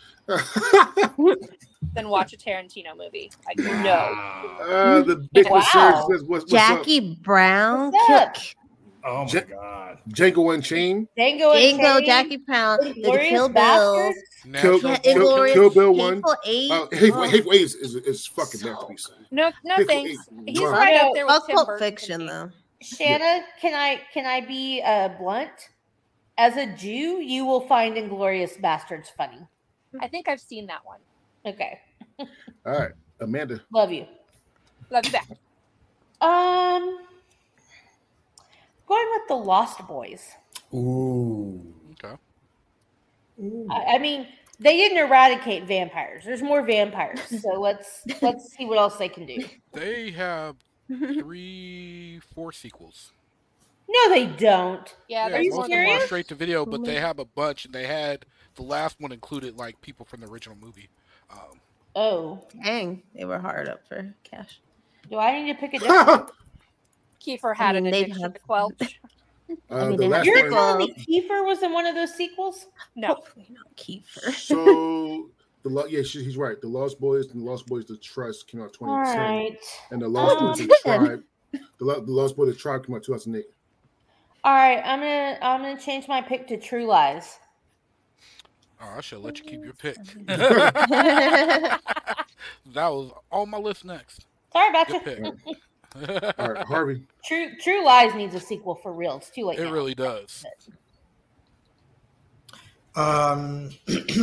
than watch a Tarantino movie. Like no. uh, the big Wow. surge says, what's, what's Jackie Brown, What's up? Kill- Oh my Ja- god. up? Django Unchained. Django Django, Unchained, Jackie Brown, the Inglourious Kill Bill, Bastards. Kill, Natural yeah, Kill- Born Inglorious, Kill Bill one. Hateful Eight. Uh, Hateful, Oh. Hateful Eight is, is, is fucking So masterpiece. No, no Hateful thanks. Eight. He's Wow. right No, up there with Fuck Tim Pulp Burton. Fiction though. Shanna, can I can I be uh, blunt? As a Jew, you will find Inglorious Bastards funny. I think I've seen that one. Okay, All right, Amanda. love you. Love you back. Um, going with the Lost Boys. Ooh. Okay. I, I mean, they didn't eradicate vampires. There's more vampires, so let's let's see what else they can do. They have three, four sequels. No, they don't. Yeah, Yeah, there's you most more of than them one. are straight to video, but they have a bunch, and they had the last one included like people from the original movie. Um, Oh, Dang, they were hard up for cash. do I need to pick a different? Kiefer had I mean, an they'd addiction have- to Quelch. Uh, I mean, the they have last You're sequels. one. telling me Kiefer was in one of those sequels? No. Hopefully not Kiefer. So the Lo- yeah, she, he's right. The Lost Boys and the Lost Boys, the Trust came out twenty All ten, right. and the Lost Um, Boys, the Tribe, the, Lo- the Lost Boys, the Tribe came out two thousand eight. All right, I'm gonna I'm gonna change my pick to True Lies. oh, I should let you keep your pick. yeah, That was on my list next. Sorry about Good you. pick. All right, Harvey. True True Lies needs a sequel for real. It's too late. It now. really does. Um,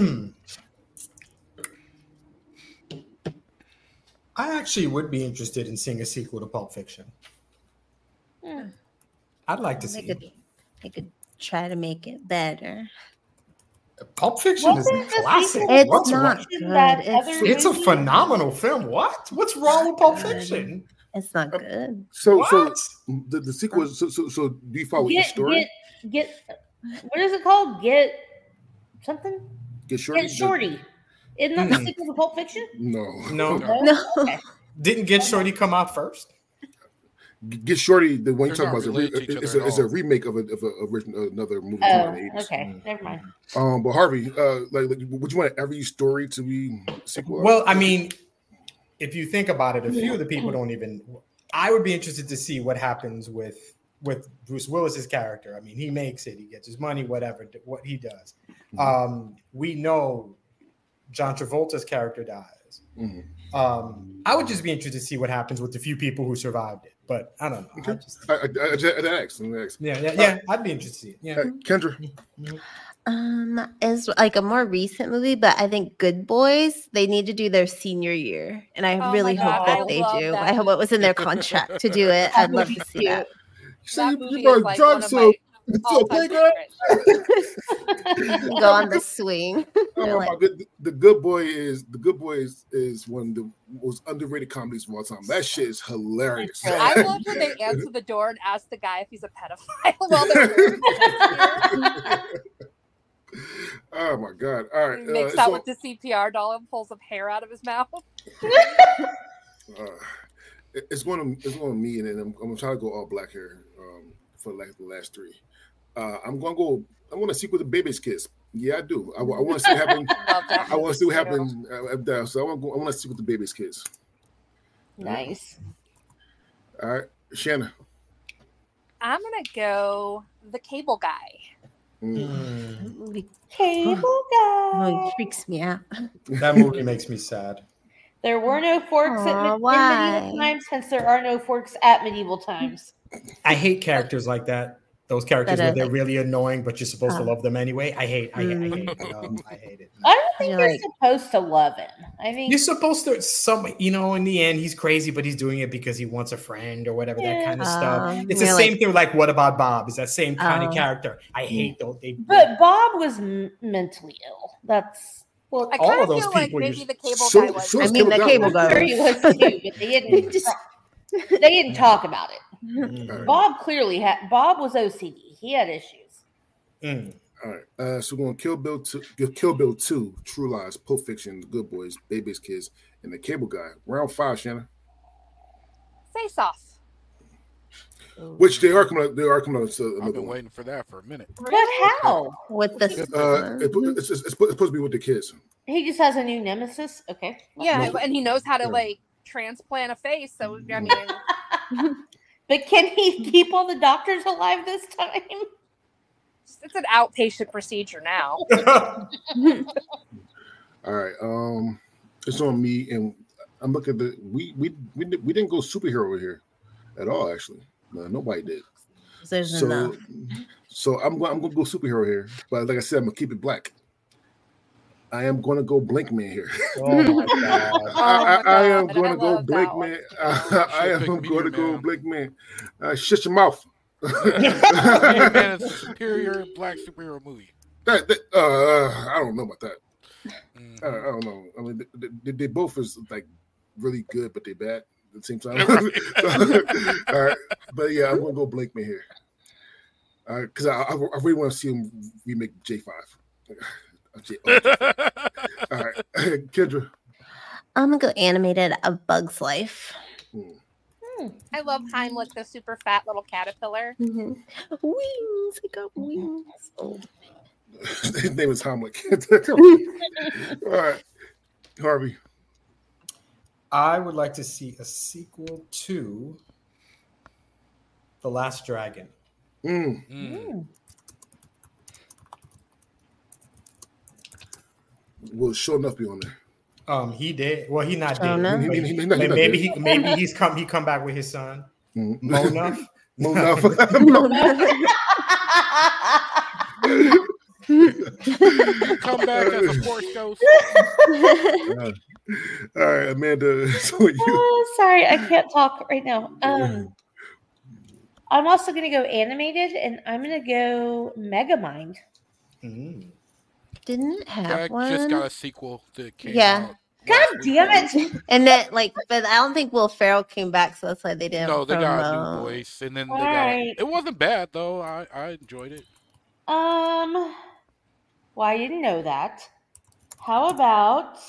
I actually would be interested in seeing a sequel to Pulp Fiction. Hmm. I'd like to they see could, it. they could try to make it better. Pulp Fiction is Wasn't a the classic. sequel It's What's not wrong? good. that It's, other- It's a movie? phenomenal film. What? What's wrong with Pulp Good. Fiction? it's not good. So, What? so the, the sequel is so, so so. Do you follow each Get story? get get. What is it called? Get something. Get shorty. Get Shorty. Isn't that the Hmm. sequel to Pulp Fiction? No, No. No. No. Okay. Didn't Get Shorty come out first? Get Shorty. The one you They're talk not about is a, related to re- each it's, other a, at it's a all. remake of a of a original another movie Oh, from the eighties. okay. Never mind. Um, but Harvey, uh, like, like, would you want every story to be a sequel? Well, I mean, if you think about it, a few of the people don't even. I would be interested to see what happens with with Bruce Willis's character. I mean, he makes it, he gets his money, whatever, what he does. Um, we know John Travolta's character dies. Mhm. Um, I would just be interested to see what happens with the few people who survived it. But I don't know. I Okay. just, I, I, I, just, I asked. I asked. yeah, yeah, yeah. I'd be interested to see it. Yeah. Uh, Kendra. Um, it's like a more recent movie, but I think Good Boys, they need to do their senior year. And I Oh my really God, hope that I they love do. that I hope it was in their contract to do it. I'd love to see that. You say That you, movie you is bought like one drugs, of so my so all-time playground. favorites. Go on the swing. They're Oh, like, my good, the Good Boy is the Good Boy is, is one of the most underrated comedies of all time. That shit is hilarious. I love when they answer the door and ask the guy if he's a pedophile while they're Oh my god! All right, He makes uh, out so, with the C P R doll and pulls some hair out of his mouth. uh, it- it's going to it's going to me, and then I'm, I'm gonna try to go all black here um, for like the last three. Uh, I'm gonna go. I want to sequel to Baby's Kiss. Yeah, I do. I, want to see what happens. Love that I want to see what movie, happens. Uh, at that. So I want to go. I want to see what the Baby's Kiss. Nice. All right, Shanna. I'm gonna go the cable guy. Mm. Mm, movie Cable oh, guy. it freaks me out. that movie makes me sad. There were no forks at Aw, me- in why? medieval times, hence there are no forks at medieval times. I hate characters like that. Those characters That where are they're like- really annoying, but you're supposed to Oh. love them anyway. I hate. I, hate- I Mm. hate. it. Um, I hate it. I don't think You're you're like- supposed to love him. I think You're supposed to. Some, you know, in the end, he's crazy, but he's doing it because he wants a friend or whatever. That Yeah. kind of stuff. Um, It's the you're same like- thing. Like, what about Bob? It's that same kind Oh. of character. I hate those. They, But Bob was m- mentally ill. That's Well, I all kind of of those feel like people. maybe you the cable So- guy was. so I is mean, the cable was. guy I'm sure he was too, but they didn't. Just- they didn't talk about it. Mm. Bob clearly had. Bob was O C D. He had issues. Mm. All right, uh, so we're going to Kill Bill two, Kill Bill two, True Lies, Pulp Fiction, The Good Boys, Baby's Kids, and The Cable Guy. Round five, Shannon. Face off. Which they are coming out. They are coming out. Uh, I've another been one. waiting for that for a minute. But how? with the Uh, it- it's, it's, it's supposed to be with the kids. He just has a new nemesis. Okay. Yeah, No. and he knows how to Yeah. like transplant a face. So I mean, But can he keep all the doctors alive this time? it's an outpatient procedure now. All right. Um, it's on me, and I'm looking at the. We we we, di- we didn't go superhero here at all. Actually, no, nobody did. There's So, enough. so I'm going. I'm going to go superhero here, but like I said, I'm gonna keep it black. I am going to go Blink Man here. Oh my god. Oh I, my I, I am God, going I to go love Blink that one. Man. I am Should've picked going to Meteor go Man. Blink Man. Uh, shut your mouth. Meteor Man is a superior black superhero movie. That, that uh, I don't know about that. Mhm. I, I don't know. I mean, they, they, they both is like really good, but they bad at the same time. All right, but yeah, I'm gonna go Blink Man here. All right, because I, I, I really want to see him remake J five. J, oh, J five. All right, Kendra. I'm gonna go animated A Bug's Life. Hmm. I love Heimlich, the super fat little caterpillar. Mhm. Wings, I got wings. Oh. His name is Hamlet. All right, Harvey. I would like to see a sequel to The Last Dragon. Mm. Mm. Will sure enough be on there. Um, he did. Well, he not Oh, dead. no. but He- he- he- he not- he not maybe dead. he maybe he's come he come back with his son. Mm. Monuff. Mo Nuff. Come back as a force ghost. All right, Amanda. So you. Oh, sorry, I can't talk right now. Um, I'm also going to go animated, and I'm going to go Megamind. Mm. Didn't it have That one. just got a sequel that came Yeah. out. God last week. damn it! And then, like, but I don't think Will Ferrell came back, so that's why they didn't. No, they got a promote. new voice, and then they got. Alright. It wasn't bad though. I I enjoyed it. Um, well, I didn't know that. How about?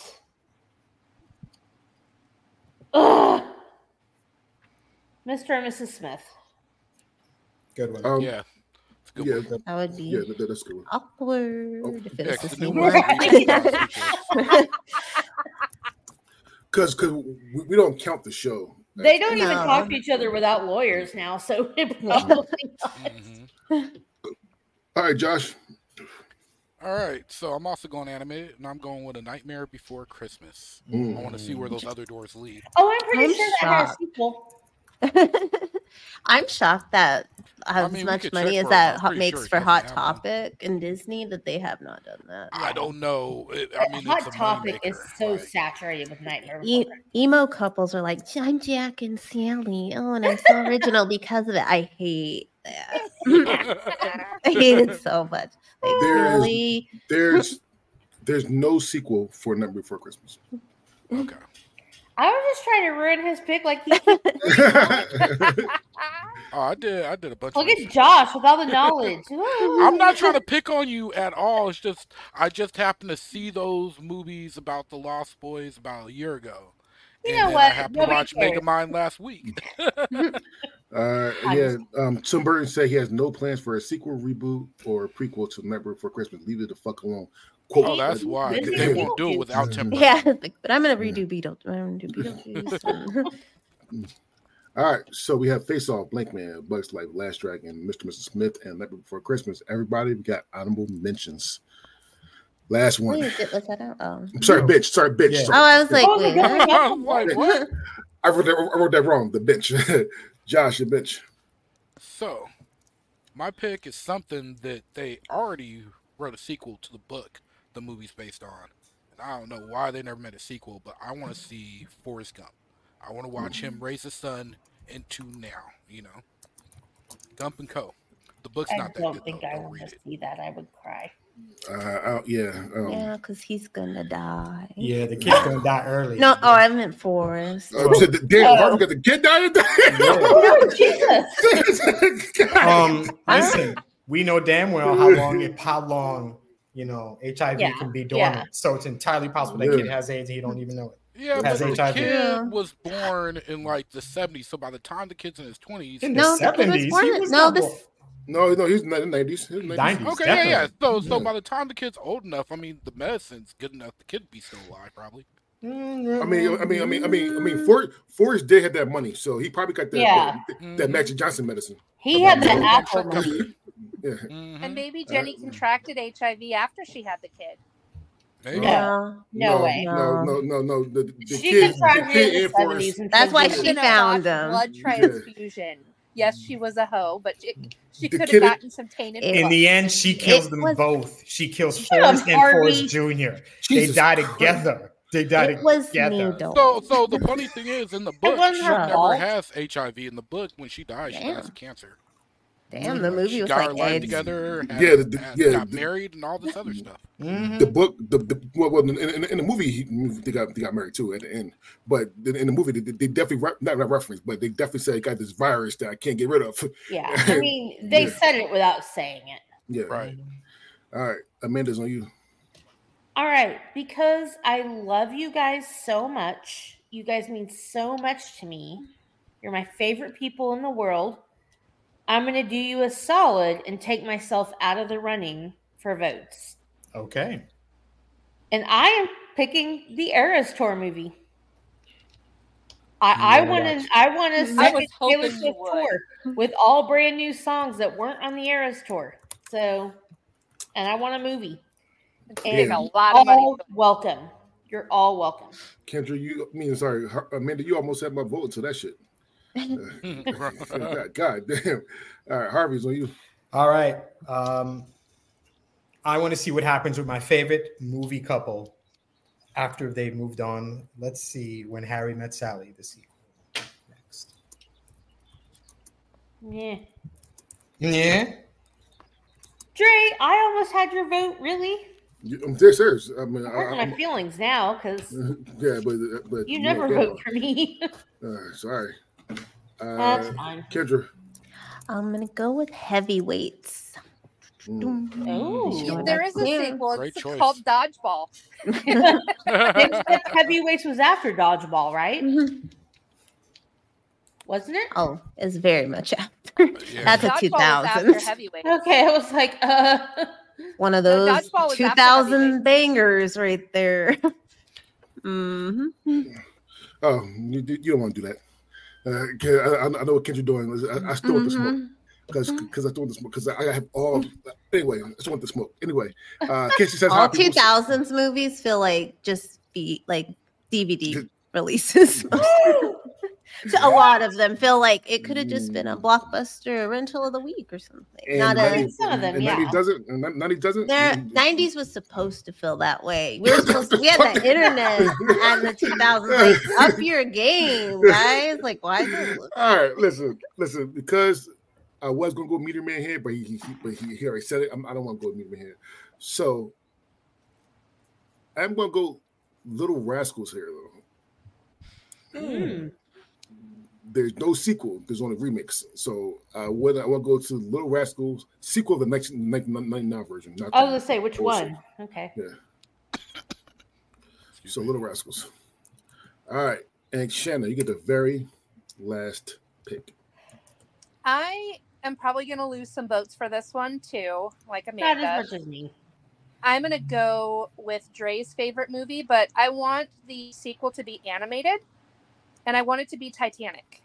Ugh, Mister and Missus Smith. Good one. Um, Yeah, it's a good yeah, one. that, That would be yeah, that, that's good. awkward Oh, if it Yeah, was 'cause the the new same one. one. Because because we, we don't count the show. They don't even No. talk to each other without lawyers now, so it probably. Mhm. All right, Josh. All right, so I'm also going animated, and I'm going with A Nightmare Before Christmas. I Mm. want to see where those other doors lead. Oh, I'm pretty I'm sure that has a shocked. sequel. I'm shocked that I as mean, we much could money check as for it, that I'm hot pretty makes sure it for doesn't Hot have one. Topic and Disney that they have not done that. I don't know. It, I mean, Hot it's a Topic is moneymaker, so like- saturated with Nightmare E- Before emo couples are like, I'm Jack and Sally. Oh, and I'm so original because of it. I hate that. I hate it so much. Like, There is- really? There's there's no sequel for Nightmare Before Christmas. Okay. I was just trying to ruin his pick. Like, he, Oh, I did. I did a bunch. look of at research. Josh with all the knowledge. I'm not trying to pick on you at all. It's just I just happened to see those movies about the Lost Boys about a year ago. You and know then what? I happened to Nobody watch cares. Megamind last week. Uh, yeah, um, Tim Burton said he has no plans for a sequel, reboot, or prequel to Nightmare Before Christmas. Leave it the fuck alone. Quote, Oh, that's why. 'cause Disney they will won't do do it without Tim Burton. Yeah, like, but I'm gonna redo Beetle. I'm gonna do Beetlejuice. All right, so we have Face Off, Blank Man, Bugs Life, Last Dragon, Mister and Missus Smith, and Nightmare Before Christmas. Everybody, we got honorable mentions. Last one. Wait, did- was that out? Oh. I'm sorry, bitch. Sorry, bitch. Yeah. Oh, Sorry. I was like, Oh, wait. the huh? guy- I'm like, what? I wrote that. I wrote that wrong. The bench. Josh, your bench. So, my pick is something that they already wrote a sequel to the book the movie's based on. And I don't know why they never made a sequel, but I want to see Forrest Gump. I want to watch him raise his son into now, you know. Gump and Co. The book's I not that don't good, think though. I Don't want read to it. see that. I would cry. Uh, uh, yeah. Um, Yeah, because he's gonna die. Yeah, the kid's gonna die early. No, oh, I meant Forrest. uh, so the- damn, Oh. Harvey got the kid dying. Yeah. Um, listen, we know damn well how long it, how long you know H I V Yeah, can be dormant. yeah. So it's entirely possible that Yeah. kid has AIDS and he don't even know it. Yeah, Has but H the I V. Yeah. kid was born in like the seventies, so by the time the kid's in his twenties, In the No, the kid was seventies, born he in- was no, not this- born- No, no, he's in the nineties. He was in the nineties. nineties. okay, yeah, yeah. definitely. So, so Yeah. by the time the kid's old enough, I mean, the medicine's good enough. The kid be still alive, probably. I mean, I mean, I mean, I mean, I mean, Forrest, Forrest did have that money, so he probably got that Yeah. that, that Magic Johnson medicine. He had the Mhm. apple money. Yeah, Mhm. And maybe Jenny Uh, contracted H I V after she had the kid. Maybe. No. No way. No, no, no, no. The, the She kid, contracted the kid in the and Forrest. seventies. and That's why transitioned. she Could've found botched them. blood transfusion. Yes, she was a hoe, but she, she The could have kid- gotten some tainted In In blood. the end, she kills It them was- both. She kills Shut up, Forrest and Harvey. Forrest Junior Jesus they die Christ. together. They die It was together. needle. So, so the funny thing is, in the book, wasn't she her never fault. has H I V. In the book, when she dies, she Damn. dies of cancer. Damn, the movie she was got her like life AIDS. together, had, Yeah, the- the- had- yeah, got the- married, and all this other stuff. Mhm. The book, the, the well, well in, in, in the movie, he, they got they got married too at the end. But in in the movie, they, they definitely re- not a reference, but they definitely say I got this virus that I can't get rid of. Yeah. I mean, they Yeah. said it without saying it. Yeah, Right. All right, Amanda's on you. All right. Because I love you guys so much. You guys mean so much to me. You're my favorite people in the world. I'm going to do you a solid and take myself out of the running for votes. Okay. And I am picking the Eras Tour movie. I, I Yeah, want watch. to. I want a I second was hoping Taylor you Swift would. tour with all brand new songs that weren't on the Eras Tour. So, and I want a movie. It's And taking a lot of money. all welcome. You're all welcome. Kendra, you I mean sorry, Har- Amanda, you almost had my vote until that shit. God, God damn. All right, Harvey's on you. All right. Um, I want to see what happens with my favorite movie couple after they've moved on. Let's see When Harry Met Sally, the sequel. Next. Yeah. Yeah. Dre, I almost had your vote. Really? You, I'm dead serious. I mean, I, Hurting my I'm, feelings now because yeah, but but you never yeah, vote for me. Uh, sorry, uh, That's fine. Kendra. I'm gonna go with Heavyweights. Mm. Oh. You know what There I is a think? sequel. Great It's choice. called Dodgeball. They said Heavyweights was after Dodgeball, right? Mhm. Wasn't it? Oh, it's very much after. Yeah. That's a Dodgeball two was after thousands. Heavyweight. Okay, I was like, uh, One of No, those Dodgeball was two after thousand Heavyweight. bangers right there. hmm Oh, you, you don't want to do that. Uh, 'cause I, I I know what Kendra doing. I, I still want the smoke Mhm. because because I still want the smoke because I have all. Anyway, I still want the smoke. Anyway, uh, Casey says All hi, two people. thousands movies feel like just be like D V D releases. So a lot of them feel like it could have just been a blockbuster or rental of the week or something. And Not a. ninety Some of them, and yeah. ninety doesn't. And ninety doesn't. Their nineties was supposed to feel that way. We were supposed to, we had the internet and the two thousands. Like, up your game, guys. Like, why does it look? All right, listen, listen. Because I was gonna go Meteor Man here, but he, he but he, he already said it. I'm, I don't want to go Meteor Man here, so I'm gonna go Little Rascals here though. hmm. There's no sequel. There's only remix. So uh, what I will go to Little Rascals sequel of the nineteen ninety-nine version. Not I was the- gonna say which old one. sequel. Okay. Yeah. So Little Rascals. All right, and Shanna, you get the very last pick. I am probably going to lose some votes for this one too, like Not Amanda. as much as me. I'm going to go with Dre's favorite movie, but I want the sequel to be animated, and I want it to be Titanic.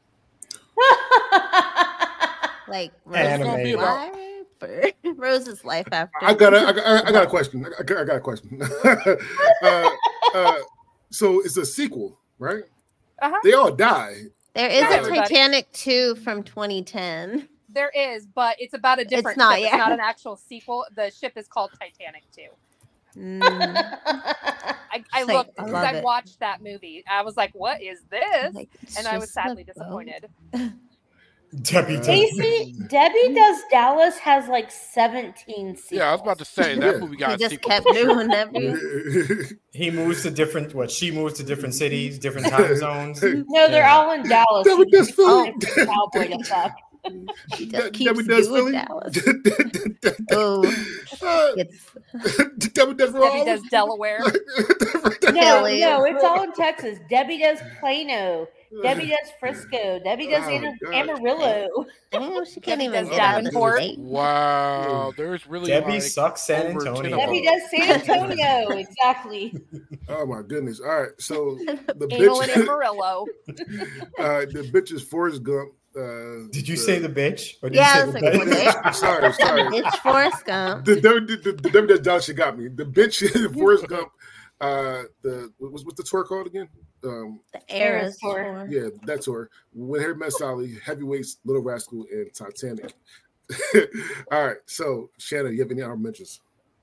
Like Anime. Rose's life or Rose's life after. I got a, I got, I got a question. I got, I got a question. uh, uh, so it's a sequel, right? Uh-huh. They all die. There is Not a everybody. Titanic two from twenty ten. There is, but it's about a different not, ship. yeah. It's not an actual sequel. The ship is called Titanic too. Mm. I, I Like, looked I because love I it. watched that movie. I was like, "What is this?" Like, it's And I was just a sadly boat. disappointed. Debbie Uh, does. Casey, Debbie Does Dallas has like seventeen sequels. Yeah, I was about to say that Yeah. movie He got a just sequel kept for sure. doing every. He moves to different. What she moves to different cities, different time zones. No, they're Yeah. all in Dallas. Debbie She does just Philly. picked a cowboy to fuck. He De- just keeps Debbie does doing Philly. Dallas. Oh, Uh, it's Debbie does Debbie Raleigh. does Delaware. No, Philly no, is- it's all in Texas. Debbie does Plano. Debbie does Frisco. Debbie does Oh, Am- God. Amarillo. damn, she can't Debbie even does get out of the Davenport. state. Wow, there's really Debbie like sucks San over ten Antonio. of Debbie them. does San Antonio. Exactly. Oh my goodness! All right, so the Anal and bitch, Amarillo. uh, the bitch is Forrest Gump. Uh, Did you the, say the bitch? Or did Yeah, you I say was the like, bitch? well, sorry, sorry. It's Forrest Gump. The the the, the W that's Dallas, she got me. The bitch, Forrest Gump. Uh, the what's what's the tour called again? Um, The Eras Tour. tour. yeah, that tour. When Harry Met Sally, Heavyweights, Little Rascal, and Titanic. All right, so Shannon, you have any honorable mentions?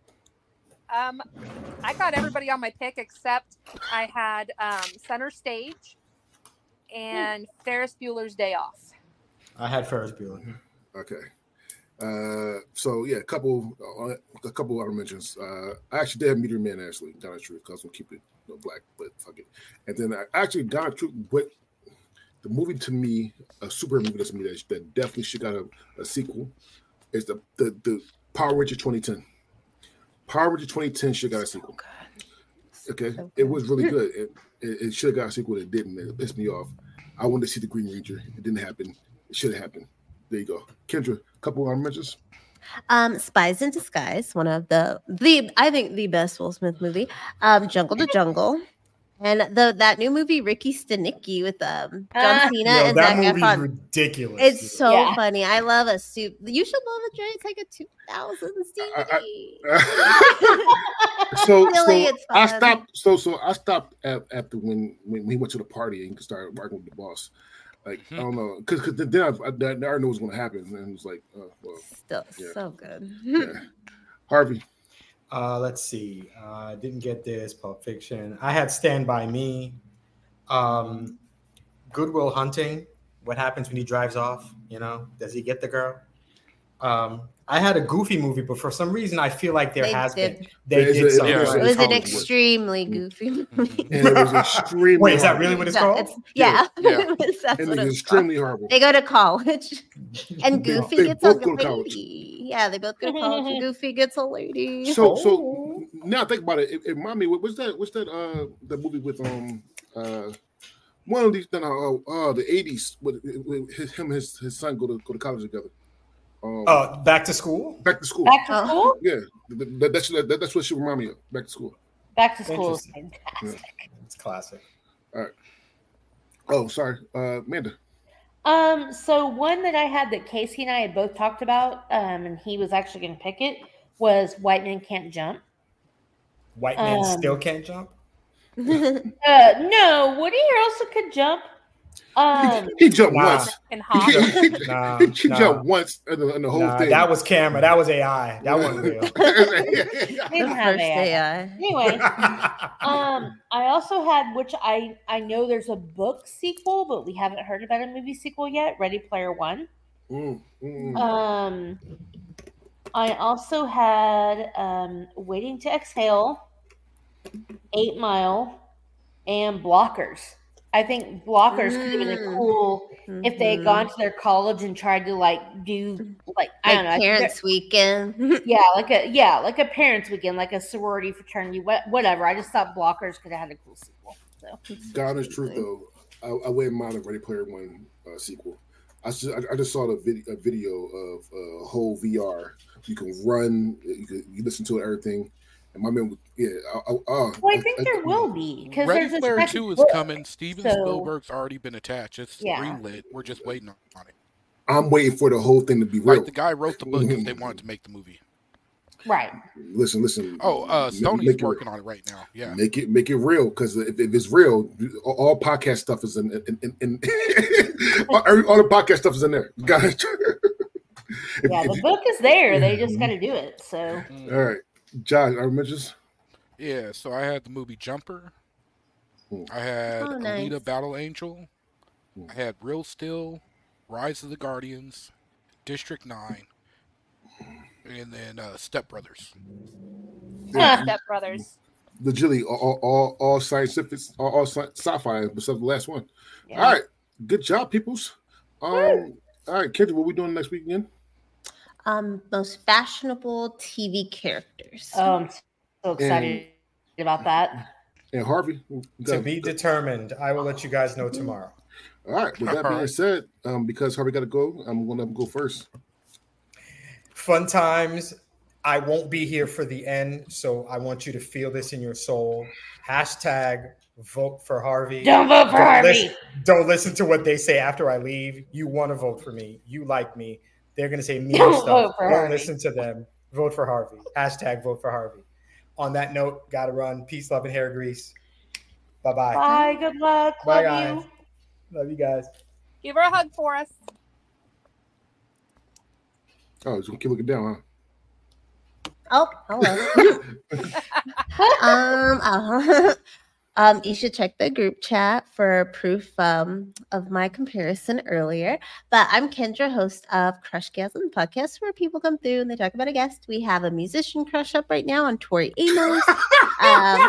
Um, I got everybody on my pick except I had um, Center Stage and Ferris Bueller's Day Off. I had Ferris Bueller. Okay. Uh, so yeah, a couple, uh, a couple honorable mentions. Uh, I actually did have Meteor Man, actually, Donna Truth, because we'll keep it you know, black, but fuck it. And then I actually Donna Truth, but the movie to me, a super movie to me that, that definitely should got a, a sequel is the the the Power Rangers twenty ten. Power Rangers twenty ten should got a sequel. Okay, So it good. was really good. It, it, it should have got a sequel. It didn't. It pissed me off. I wanted to see the Green Ranger. It didn't happen. It should have happened. There you go, Kendra. Couple honorable mentions. Um, Spies in Disguise, one of the the I think the best Will Smith movie. Um, Jungle to Jungle, and the that new movie Ricky Stenicki with um John Ah. Cena Yo, and that Zac movie's Efron. ridiculous. It's dude. so Yeah. funny. I love a soup. You should love a It's like a two thousands D V D. so, Really, so it's I fun. stopped. So, so I stopped at, after when when he went to the party and started working with the boss. Like I don't know, because then I, I, I already knew what was going to happen, and it was like, uh, well, Still Yeah. so good. yeah. Harvey. Uh, let's see. I uh, didn't get this. Pulp Fiction. I had Stand By Me. Um, Goodwill Hunting. What happens when he drives off? You know, does he get the girl? Um, I had a Goofy movie, but for some reason, I feel like there They has did. been. They It's did a- something. yeah. It it's was an Hollywood. extremely goofy movie. And it was extremely. Wait, is that horrible. really what it's No, called? it's- yeah, Yeah. It was- that's And what it it was was called. extremely horrible. They go to college, and They- Goofy they gets both a go to college. lady. Yeah, they both go to college, and Goofy gets a lady. So, so now I think about it. It, it remind me. What was that? What's that? Uh, the movie with um, uh, one of these. Uh, uh, the eighties. With, with his, him, and his his son go to go to college together. Um, Uh, Back to School. back to school. Back to Oh. school? Yeah, that, that, that's that, that's what she remind me of. Back to school. Back to school is Interesting. fantastic. It's classic. Oh, sorry, uh, Amanda. Um, so one that I had that Casey and I had both talked about, um, and he was actually going to pick it was White Men Can't Jump. White men Um, still can't jump. Uh, no, Woody Harrelson could jump. Um, He jumped Nah. once. And He, Hop. he, he, Nah, he, he nah. jumped once in the, in the whole Nah, thing. that was camera. That was A I. That wasn't real. didn't have First A I. A I. Anyway, um, I also had, which I I know there's a book sequel, but we haven't heard about a movie sequel yet. Ready Player One. Mm, mm, mm. Um, I also had um, Waiting to Exhale, Eight Mile, and Blockers. I think Blockers could have been a Mm. cool if they had Mhm. gone to their college and tried to like do like I Like don't know I think Parents Weekend. they're- yeah like a yeah like a parents weekend, like a sorority fraternity, wha- whatever. I just thought Blockers could have had a cool sequel. So God is truth though. I, I wouldn't mind a Ready Player One uh, sequel. I just I, I just saw the vid- a video of a uh, whole V R. You can run. You can you listen to everything. And my man, yeah. I, I, uh, well, I think there will be because Ready there's a Player second Two is book. coming. Steven so- Spielberg's already been attached. It's Yeah. greenlit. We're just waiting on it. I'm waiting for the whole thing to be real. Like the guy wrote the book because they wanted to make the movie. Right. Listen, listen. Oh, uh, Make- Sony's make it- working on it right now. Yeah. Make it make it real, because if, if it's real, all, all podcast stuff is in. in, in, in all, every- all the podcast stuff is in there. You got it. If- Yeah, if the you- book is there. They just got to do it. So Mm. all right, Josh, I mentions. Yeah, so I had the movie Jumper. Mm. I had Oh, Alita nice. Battle Angel. Mm. I had Real Still. Rise of the Guardians, District Nine, and then uh, Step Brothers. Yeah, Step Brothers. legitly all all, all scientific, all, all sci- sci-fi, except the last one. Yeah. All right, good job, peoples. Um, all right, Kendra, what we doing next week again? Um, most fashionable T V characters. Oh, I'm so excited about that. And Harvey, we To got- be determined. I will let you guys know tomorrow. all right. With that All being right. said, um, because Harvey got to go, I'm gonna go first. Fun times. I won't be here for the end, so I want you to feel this in your soul. Hashtag vote for Harvey. Don't vote for Don't Harvey. listen, don't listen to what they say after I leave. You want to vote for me. You like me. They're going to say mean Don't stuff. vote for Don't Harvey. listen to them. Vote for Harvey. Hashtag vote for Harvey. On that note, gotta run. Peace, love, and hair grease. Bye-bye. Bye. Good luck. Bye, Love guys. you. Love you guys. Give her a hug for us. Oh, just gonna keep looking down, Oh, hello. um, uh, um, you should check the group chat for proof um, of my comparison earlier. But I'm Kendra, host of Crushgasm podcast, where people come through and they talk about a guest. We have a musician crush up right now on Tori Amos. um,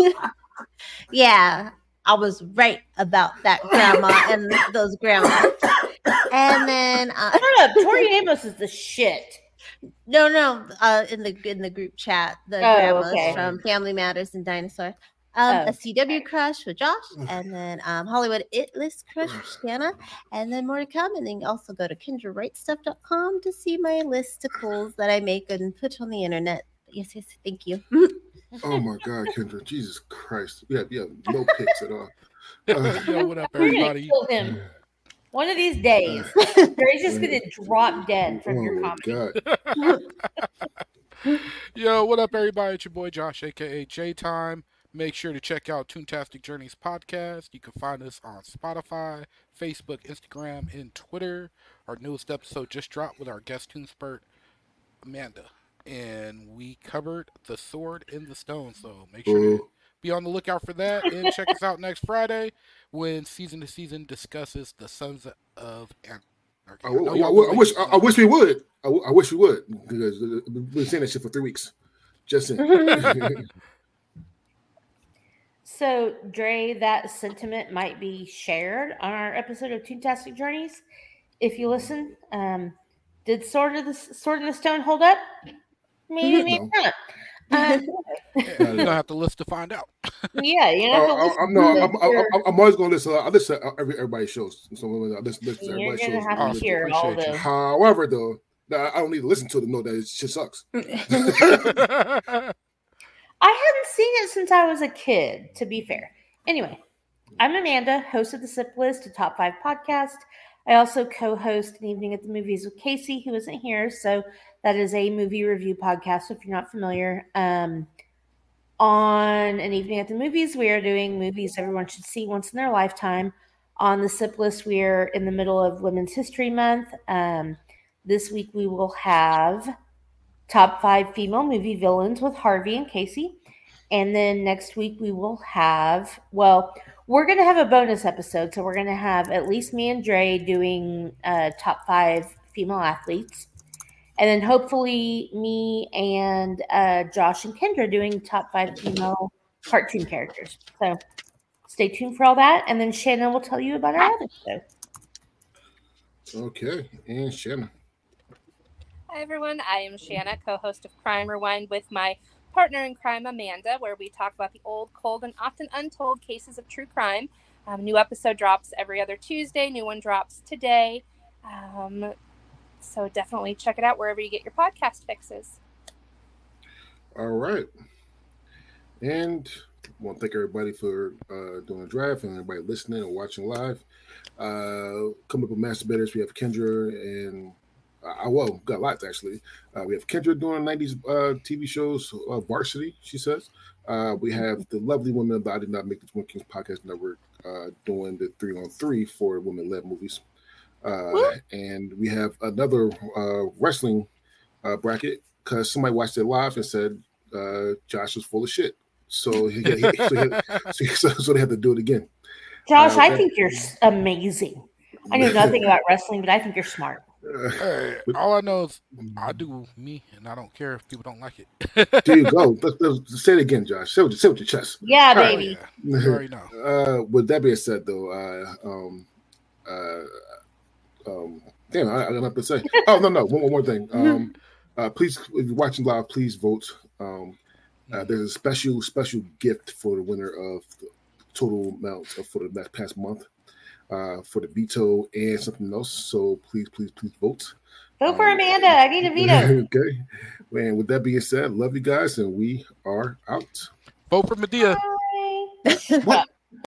yeah, I was right about that grandma and those grandmas. And then uh, Shut up. Tori Amos is the shit. No, no. Uh, in the in the group chat, the Oh, grandmas okay. from Family Matters and Dinosaur. Um, Oh, a C W crush with Josh, and then um, Hollywood It List crush with Shanna, and then more to come. And then also go to kendra writes stuff dot com to see my listicles that I make and put on the internet. Yes, yes. Thank you. Oh my God, Kendra, Jesus Christ, we have, we have no picks at all. Uh, Yo, what up, We're gonna everybody? kill him one of these days. He's just gonna drop dead from oh your my comedy. God, Yo, what up, everybody? It's your boy Josh, aka J Time. Make sure to check out Toontastic Journeys podcast. You can find us on Spotify, Facebook, Instagram, and Twitter. Our newest episode just dropped with our guest Toonspurt, Amanda. And we covered The Sword in the Stone. So make sure to Boo. be on the lookout for that. And check us out next Friday when Season to Season discusses the Sons of Anarchy. I, I know I- y'all I- I been wish I, waiting. I wish we would. I, I wish we would because uh, we've been saying that shit for three weeks. Just saying. So, Dre, that sentiment might be shared on our episode of Toontastic Journeys. If you listen, um, did Sword of the Sword in the Stone hold up? Maybe, maybe No. not. Um, You're gonna have to listen to find out. yeah, you Oh, have to I, listen I'm, no, to I'm, your- I'm, I'm always going to listen. I listen to every, everybody's shows. So I listen, listen to You're everybody's gonna shows. have Awesome. to hear all Appreciate you. the. However, though, I don't need to listen to it to know that it shit sucks. I hadn't seen it since I was a kid, to be fair. Anyway, I'm Amanda, host of the Sip List, a top five podcast. I also co-host An Evening at the Movies with Casey, who isn't here. So that is a movie review podcast, if you're not familiar. Um, on An Evening at the Movies, we are doing movies everyone should see once in their lifetime. On the Sip List, we are in the middle of Women's History Month. Um, this week we will have top five female movie villains with Harvey and Casey. And then next week we will have, well, we're going to have a bonus episode. So we're going to have at least me and Dre doing uh, top five female athletes. And then hopefully me and uh, Josh and Kendra doing top five female cartoon characters. So stay tuned for all that. And then Shannon will tell you about our other show. Okay, and Shanna. Hi, everyone. I am Shanna, co-host of Crime Rewind with my partner in crime, Amanda, where we talk about the old, cold, and often untold cases of true crime. Um, new episode drops every other Tuesday. New one drops today. Um, so definitely check it out wherever you get your podcast fixes. All right. And I want to thank everybody for uh, doing the draft and everybody listening and watching live. Uh, coming up with masturbators, we have Kendra and uh, well, got lots actually. Uh, we have Kendra doing nineties uh, T V shows, uh, Varsity, she says. Uh, we have the lovely women that I Did Not Make the Twin Kings Podcast Network uh, doing the three on three for women-led movies. Uh, and we have another uh, wrestling uh, bracket because somebody watched it live and said uh, Josh was full of shit. So, he, he, so, he, so, so they had to do it again. Josh, Uh, I okay. think you're s- amazing. I know nothing about wrestling, but I think you're smart. Hey, all I know is I do me, and I don't care if people don't like it. There you go. Let's, let's say it again, Josh. Say it, say it with your chest. Yeah, All right. baby. Oh, yeah. You already know. Uh, with that being said, though, uh, um, uh, um, damn, I, I don't have to say. Oh no, no, one, one more thing. Um, uh, please, if you're watching live, please vote. Um, uh, there's a special, special gift for the winner of the total amount for the past month. Uh, for the veto and something else. So please, please, please vote. Vote for Um, Amanda. I need a veto. Okay. And with that being said, love you guys, and we are out. Vote for Medea. Bye. What?